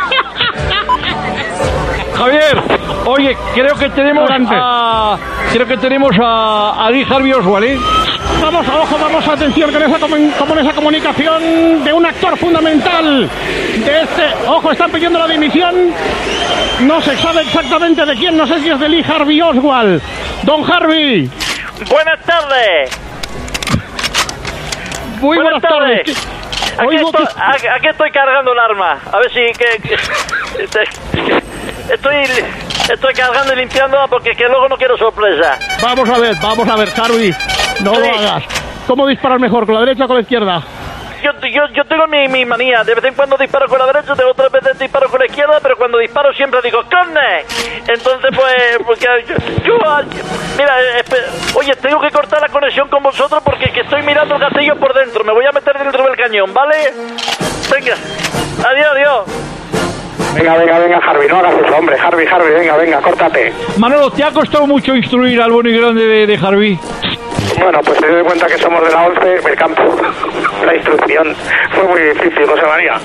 Javier, oye, creo que tenemos a, creo que tenemos a, a Lee Harvey Oswald, ¿eh? vamos, ojo, vamos, atención con esa, con esa comunicación de un actor fundamental de este. Ojo, están pidiendo la dimisión. No se sabe exactamente de quién, no sé si es de Lee Harvey Oswald. Don Harvey. Buenas tardes. Muy buenas, buenas tardes. tardes. Aquí estoy, aquí, aquí estoy cargando el arma. A ver si que, que, que, estoy estoy cargando y limpiando porque que luego no quiero sorpresa. Vamos a ver, vamos a ver, Harvey. No sí. lo hagas. ¿Cómo disparas mejor, con la derecha o con la izquierda? Yo, yo, yo tengo mi, mi manía, de vez en cuando disparo con la derecha, de otras veces disparo con la izquierda, pero cuando disparo siempre digo ¡corne! Entonces pues, porque yo, yo mira, esper, oye, tengo que cortar la conexión con vosotros porque que estoy mirando el gatillo por dentro, me voy a meter dentro del cañón, ¿vale? Venga, adiós, adiós. Venga, venga, venga, Harvey, no hagas eso, hombre, Harvey, Harvey, venga, venga, córtate. Manolo, ¿te ha costado mucho instruir al bueno y grande de, de Harvey? Bueno, pues te doy cuenta que somos de la once, el campo. La instrucción fue muy difícil, José María.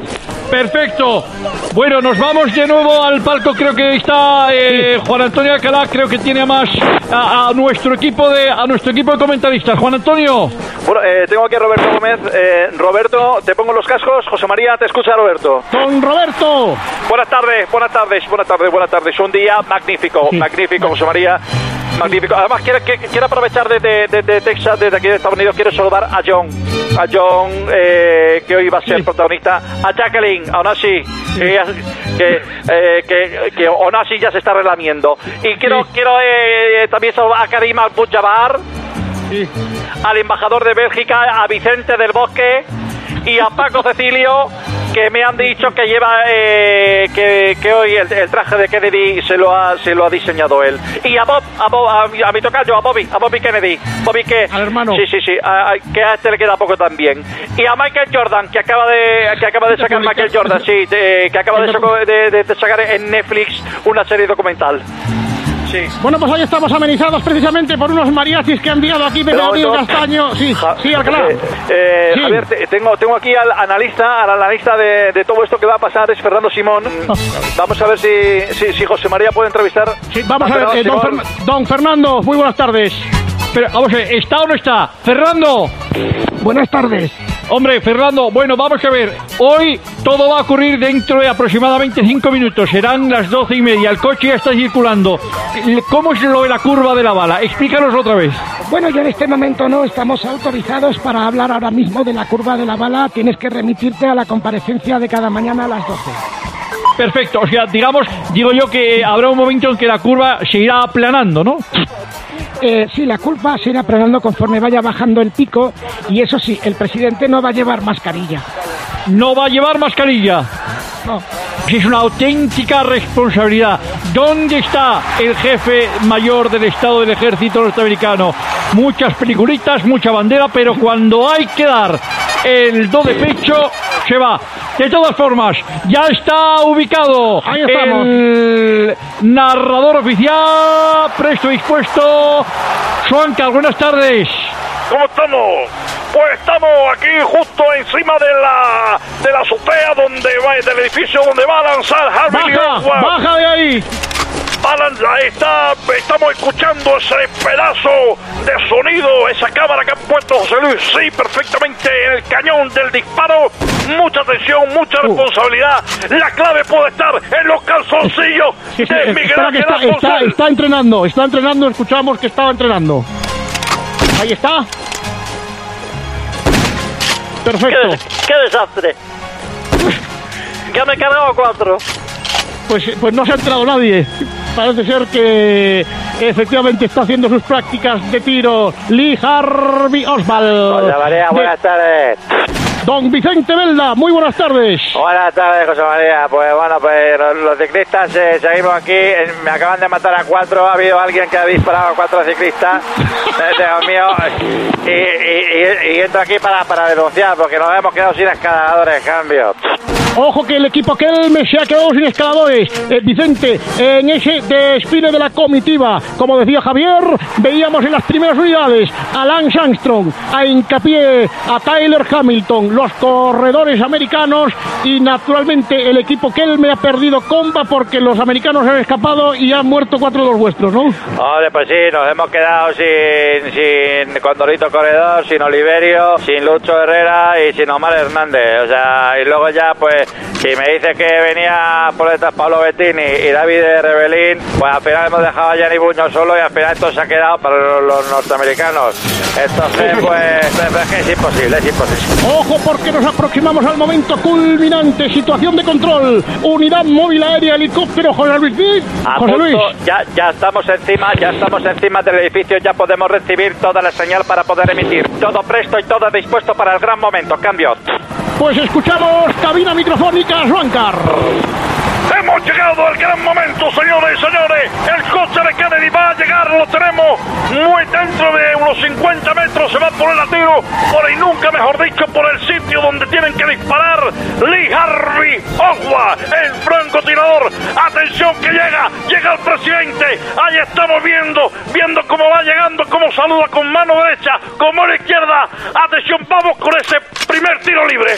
Perfecto. Bueno, nos vamos de nuevo al palco. Creo que está eh, Juan Antonio Alcalá. Creo que tiene más a, a nuestro equipo de a nuestro equipo de comentaristas. Juan Antonio. Bueno, eh, tengo aquí a Roberto Gómez. Eh, Roberto, te pongo los cascos. José María, te escucha Roberto. Don Roberto. Buenas tardes, buenas tardes, buenas tardes, buenas tardes. Un día magnífico, sí. magnífico, José María. Magnífico. Además, quiero, quiero aprovechar desde de, de, de Texas, desde aquí de Estados Unidos, quiero saludar a John, a John, eh, que hoy va a ser sí. protagonista, a Jacqueline, a Onasi, sí. que, que, eh, que, que Onasi ya se está relamiendo. Y quiero, sí. quiero eh, también saludar a Karim Al-Bujabar, sí. al embajador de Bélgica, a Vicente del Bosque y a Paco Cecilio, que me han dicho que lleva eh, que, que hoy el, el traje de Kennedy se lo ha se lo ha diseñado él. Y a Bob, a, Bob, a, a mi tocayo, a Bobby, a Bobby Kennedy, Bobby que al hermano. Sí, sí, sí, a, a, que a este le queda poco también. Y a Michael Jordan, que acaba de que acaba de sacar Michael Jordan, sí, de, que acaba de, saco, de, de, de sacar en Netflix una serie documental. Sí. Bueno, pues hoy estamos amenizados precisamente por unos mariachis que han enviado aquí Pepe Amigo Castaño. Sí, ja, sí, Alcalá. Eh, eh, sí. Javier, te, tengo, tengo aquí al analista, al analista de, de todo esto que va a pasar, es Fernando Simón. Oh. Vamos a ver si, si, si José María puede entrevistar. Sí, vamos a, a ver, eh, don, Fer, don Fernando, muy buenas tardes. Pero, vamos a ver, ¿está o no está? Fernando. Buenas tardes. Hombre, Fernando, bueno, vamos a ver. Hoy todo va a ocurrir dentro de aproximadamente cinco minutos. Serán las doce y media. El coche ya está circulando. ¿Cómo es lo de la curva de la bala? Explícanos otra vez. Bueno, yo en este momento no estamos autorizados para hablar ahora mismo de la curva de la bala. Tienes que remitirte a la comparecencia de cada mañana a las doce. Perfecto. O sea, digamos, digo yo que habrá un momento en que la curva se irá aplanando, ¿no? Eh, sí, la curva se irá aplanando conforme vaya bajando el pico. Y eso sí, el presidente no va a llevar mascarilla. ¿No va a llevar mascarilla? No. Es una auténtica responsabilidad. ¿Dónde está el jefe mayor del Estado del Ejército norteamericano? Muchas peliculitas, mucha bandera, pero cuando hay que dar el do de pecho, se va. De todas formas, ya está ubicado Ahí estamos. el narrador oficial, presto dispuesto. Suanca, buenas tardes. ¿Cómo estamos? Pues estamos aquí justo encima de la de la azotea donde va, del edificio donde va a lanzar Harvey Lee Oswald. Baja de ahí. Ahí está, estamos escuchando ese pedazo de sonido, esa cámara que ha puesto José Luis, sí, perfectamente en el cañón del disparo. Mucha atención, mucha uh. responsabilidad. La clave puede estar en los calzoncillos sí, sí, de Miguel Ángel está, está, está entrenando, está entrenando, escuchamos que estaba entrenando. Ahí está. Perfecto. Qué, qué desastre. Ya me he cargado a cuatro. Pues, pues no se ha enterado nadie. Parece ser que efectivamente está haciendo sus prácticas de tiro Lee Harvey Oswald. José María, buenas de... tardes. Don Vicente Belda, muy buenas tardes. Buenas tardes, José María. Pues bueno, pues los, los ciclistas eh, seguimos aquí. Eh, me acaban de matar a cuatro. Ha habido alguien que ha disparado a cuatro ciclistas. Dios mío. Y, y, y, y entro aquí para, para denunciar porque nos hemos quedado sin escaladores, en cambio. Ojo que el equipo Kelme se ha quedado sin escaladores. Eh, Vicente, eh, en ese desfile de la comitiva, como decía Javier, veíamos en las primeras unidades a Lance Armstrong, a Hincapié, a Tyler Hamilton, los corredores americanos, y naturalmente el equipo Kelme ha perdido comba porque los americanos han escapado y han muerto cuatro de los vuestros, ¿no? Hombre, pues sí, nos hemos quedado sin, sin Condorito Corredor, sin Oliverio, sin Lucho Herrera y sin Omar Hernández. O sea, y luego ya, pues, si me dices que venía por detrás Pablo Bettini y David Rebelín, pues al final hemos dejado a Gianni Buño solo y al final esto se ha quedado para los, los norteamericanos. Entonces, pues, es que es imposible, es imposible. Ojo, porque nos aproximamos al momento culminante. Situación de control. Unidad móvil aérea, helicóptero, José Luis Cid. A José punto, Luis. Ya, ya estamos encima, ya estamos encima del edificio, ya podemos recibir toda la señal para poder emitir. Todo presto y todo dispuesto para el gran momento. Cambio. Pues escuchamos cabina microfónica, Juancar. Hemos llegado al gran momento, señores y señores. El coche de Kennedy va a llegar, lo tenemos muy dentro de unos cincuenta metros. Se va a poner a tiro, por ahí nunca mejor dicho, por el sitio donde tienen que disparar. Lee Harvey Oswald, el francotirador. Atención que llega, llega el presidente. Ahí estamos viendo, viendo cómo va llegando, cómo saluda con mano derecha, con mano izquierda. Atención, vamos con ese primer tiro libre.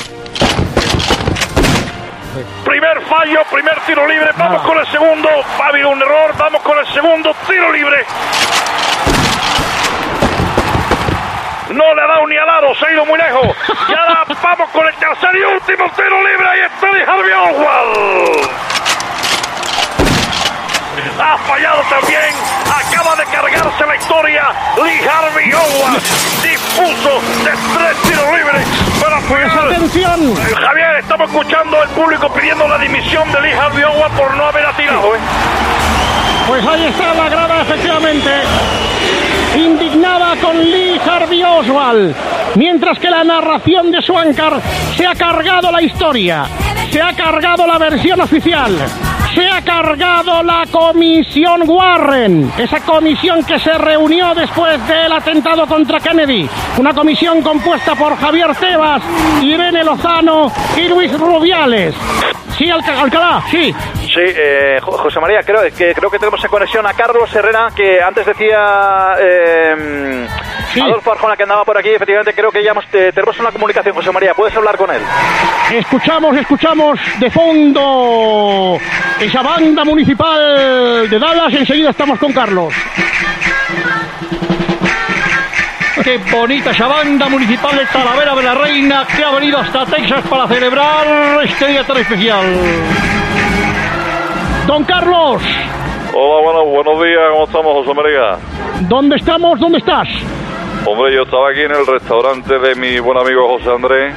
Primer fallo, primer tiro libre, vamos con el segundo, ha habido un error, vamos con el segundo tiro libre. No le ha dado ni al aro, se ha ido muy lejos. Y ahora vamos con el tercer y último tiro libre, ahí está Lee Harvey Oswald. Ha fallado también, acaba de cargarse la historia. Lee Harvey Oswald dispuso de tres tiros libres para pues atención. Javier, estamos escuchando al público pidiendo la dimisión de Lee Harvey Oswald por no haber atirado, ¿eh? Pues ahí está la grada, efectivamente, indignada con Lee Harvey Oswald, mientras que la narración de Swankar se ha cargado la historia, se ha cargado la versión oficial. Se ha cargado la comisión Warren, esa comisión que se reunió después del atentado contra Kennedy. Una comisión compuesta por Javier Tebas, Irene Lozano y Luis Rubiales. Sí, Alca- Alcalá, sí. Sí, eh, José María, creo que creo que tenemos en conexión a Carlos Herrera, que antes decía eh, sí. Adolfo Arjona que andaba por aquí. Efectivamente, creo que ya hemos, eh, tenemos una comunicación, José María. ¿Puedes hablar con él? Escuchamos, escuchamos de fondo esa banda municipal de Dallas. Enseguida estamos con Carlos. Qué bonita esa banda municipal de Talavera de la Reina, que ha venido hasta Texas para celebrar este día tan especial. Don Carlos. Hola, bueno, buenos días, ¿cómo estamos, José María? ¿Dónde estamos? ¿Dónde estás? Hombre, yo estaba aquí en el restaurante de mi buen amigo José Andrés,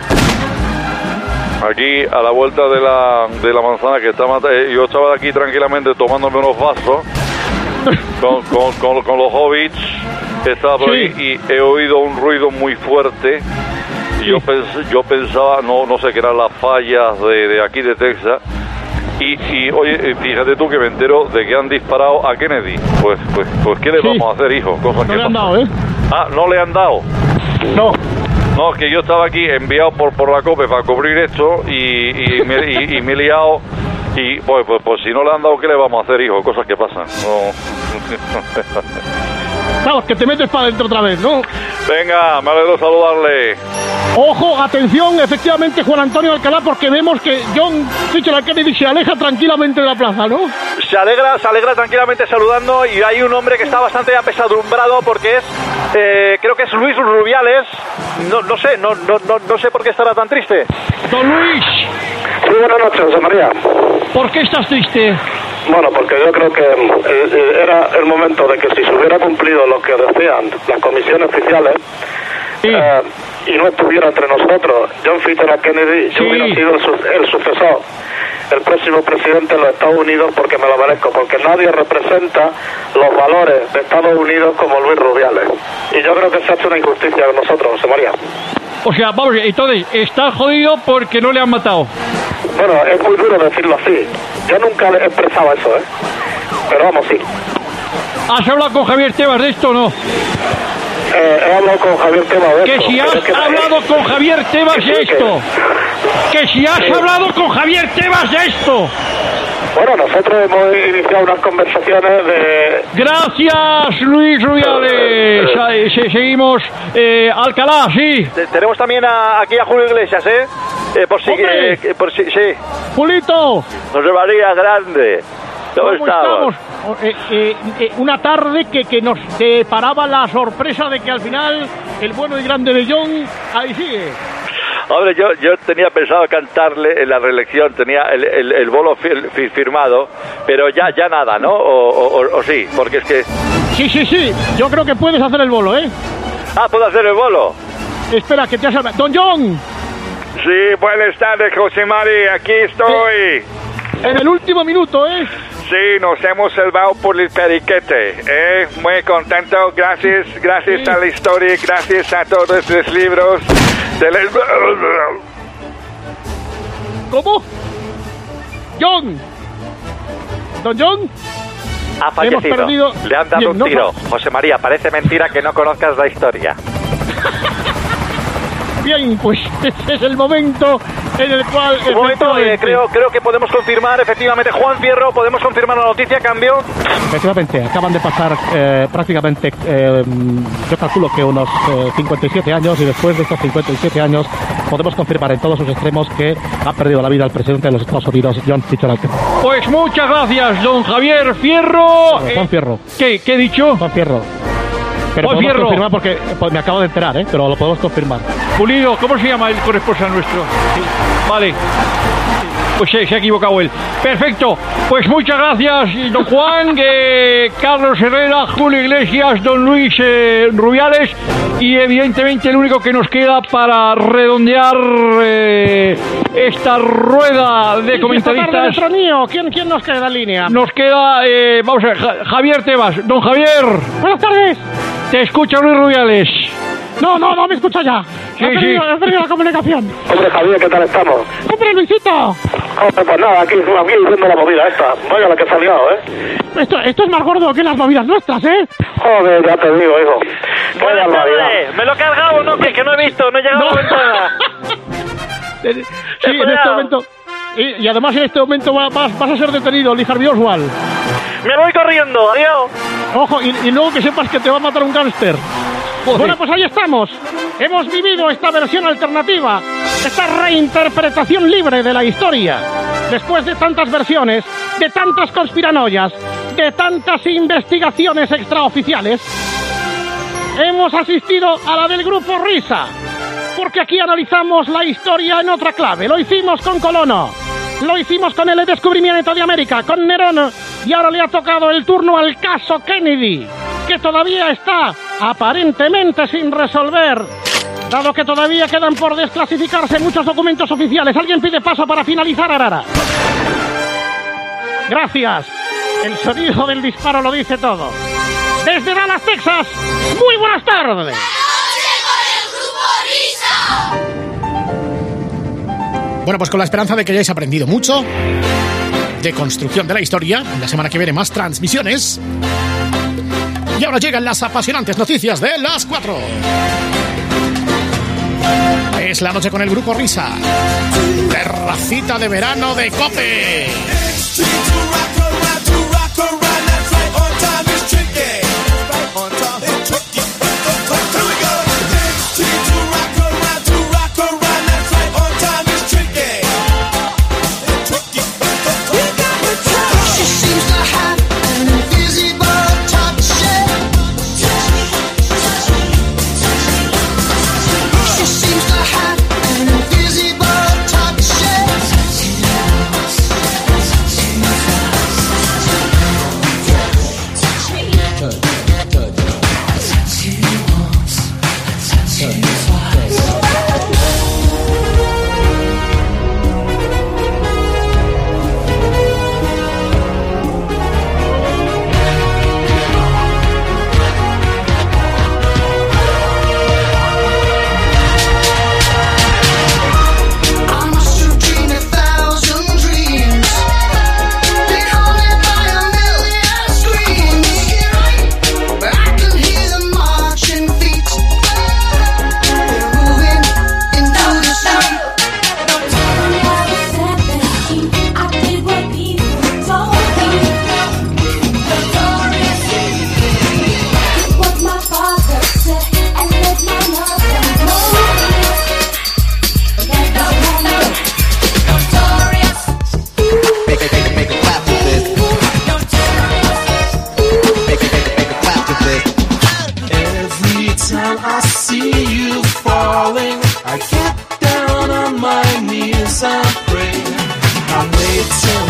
aquí a la vuelta de la, de la manzana, que está, yo estaba aquí tranquilamente tomándome unos vasos con, con, con, con los hobbits, estaba por ahí y he oído un ruido muy fuerte. Y yo, pens, yo pensaba, no, no sé, que eran las fallas de, de aquí de Texas. Y, y oye, fíjate tú que me entero de que han disparado a Kennedy. Pues, pues, pues ¿qué le sí. vamos a hacer, hijo? Cosas no que le han pasan. dado, ¿eh? Ah, no le han dado. No. No, que yo estaba aquí enviado por, por la COPE para cubrir esto y, y, me, y, y me he liado. Y pues, pues, pues si no le han dado, ¿qué le vamos a hacer, hijo? Cosas que pasan. No. Vamos, que te metes para adentro otra vez, ¿no? Venga, me alegro saludarle. Ojo, atención, efectivamente, Juan Antonio Alcalá, porque vemos que John Fitzgerald Kennedy se aleja tranquilamente de la plaza, ¿no? Se alegra, se alegra tranquilamente saludando, y hay un hombre que está bastante apesadumbrado porque es, eh, creo que es Luis Rubiales. No, no sé, no, no, no, no sé por qué estará tan triste. Don Luis. Sí, buenas noches, José María. ¿Por qué estás triste? Bueno, porque yo creo que eh, era el momento de que si se hubiera cumplido lo que decían las comisiones oficiales, sí. eh, y no estuviera entre nosotros John Fitzgerald Kennedy, yo sí. hubiera sido el, su- el sucesor, el próximo presidente de los Estados Unidos, porque me lo merezco, porque nadie representa los valores de Estados Unidos como Luis Rubiales. Y yo creo que se ha hecho una injusticia con nosotros, José María. O sea, vamos, entonces, está jodido porque no le han matado. Bueno, es muy duro decirlo así. Yo nunca le he expresado eso, ¿eh? Pero vamos, sí. ¿Has hablado con Javier Tebas de esto o no? Eh, he hablado con Javier Tebas de Que esto. si has Pero es que- hablado con Javier Tebas que sí, de que- esto. Que si has Sí. hablado con Javier Tebas de esto. Bueno, nosotros hemos iniciado unas conversaciones de... Gracias, Luis Rubiales. Ahí, se- seguimos. Eh, Alcalá, sí. Te- Tenemos también a- aquí a Julio Iglesias, ¿eh? Eh, por si, ¡Hombre! eh, por si, sí. Julito. José María Grande. ¿Cómo, ¿Cómo estamos? estamos? O- eh, eh, eh, una tarde que, que nos deparaba la sorpresa de que al final el bueno y grande de John ahí sigue. Hombre, yo, yo tenía pensado cantarle en la reelección, tenía el, el, el bolo fir- fir- firmado, pero ya ya nada, ¿no? O, o, o sí, porque es que... Sí, sí, sí. Yo creo que puedes hacer el bolo, ¿eh? Ah, ¿puedo hacer el bolo? Espera, que te has... Don John, Sí, buenas tardes, José María, aquí estoy. en el último minuto, ¿eh? Sí, nos hemos salvado por el periquete, ¿eh? Muy contento, gracias, gracias a la historia, gracias a todos los libros. De la... ¿Cómo? John. Don John. Ha fallecido. Hemos perdido- Le han dado Bien, un no tiro. fa- José María, parece mentira que no conozcas la historia. Bien, pues ese es el momento en el cual... Un momento, eh, efectivamente- creo, creo que podemos confirmar, efectivamente, Juan Fierro, podemos confirmar la noticia, cambio. Efectivamente, acaban de pasar eh, prácticamente, eh, yo calculo que unos eh, cincuenta y siete años, y después de estos cincuenta y siete años podemos confirmar en todos sus extremos que ha perdido la vida el presidente de los Estados Unidos, John Fitzgerald Kennedy. Pues muchas gracias, don Javier Fierro. Juan Fierro. ¿Qué, qué he dicho? Juan Fierro. Pero Juan podemos Fierro. confirmar porque pues, me acabo de enterar, ¿eh? Pero lo podemos confirmar. Pulido, ¿cómo se llama el corresponsal nuestro? Sí. Vale. Pues se, se ha equivocado él. Perfecto. Pues muchas gracias, don Juan, eh, Carlos Herrera, Julio Iglesias, don Luis eh, Rubiales. Y evidentemente el único que nos queda para redondear eh, esta rueda de comentaristas. ¿Quién, ¿Quién nos queda en línea? Nos Nos queda, eh, vamos a ver, Ja- Javier Tebas. Don Javier. Buenas tardes. Te escucha Luis Rubiales. No, no, no me escucha ya. Sí, he, perdido, sí. he perdido la comunicación. Hombre, Javier, ¿qué tal estamos? Hombre, Luisito. Hombre, pues nada, aquí, aquí viendo la movida esta. Vaya la que ha salido, ¿eh? Esto, esto es más gordo que las movidas nuestras, ¿eh? Joder, ya te digo, hijo. Vaya Buenas barbaridad. tardes, me lo he cargado, no, que, que no he visto, no he llegado No. a la ventana. Sí, en este momento. Y, y además en este momento va- vas, vas a ser detenido, Lee Harvey Oswald. Me voy corriendo, adiós. Ojo, y, y luego que sepas que te va a matar un gángster. Bueno, pues ahí estamos. Hemos vivido esta versión alternativa, esta reinterpretación libre de la historia. Después de tantas versiones, de tantas conspiranoias, de tantas investigaciones extraoficiales, hemos asistido a la del Grupo Risa. Porque aquí analizamos la historia en otra clave. Lo hicimos con Colono. Lo hicimos con el descubrimiento de América, con Nerón. Y ahora le ha tocado el turno al caso Kennedy, que todavía está aparentemente sin resolver, dado que todavía quedan por desclasificarse muchos documentos oficiales. Alguien pide paso para finalizar, Arara. Gracias. El sonido del disparo lo dice todo. Desde Dallas, Texas, muy buenas tardes. Bueno, pues con la esperanza de que hayáis aprendido mucho de construcción de la historia, la semana que viene más transmisiones. Y ahora llegan las apasionantes noticias de las cuatro. Es la noche con el Grupo Risa. Terracita de verano de COPE. It's so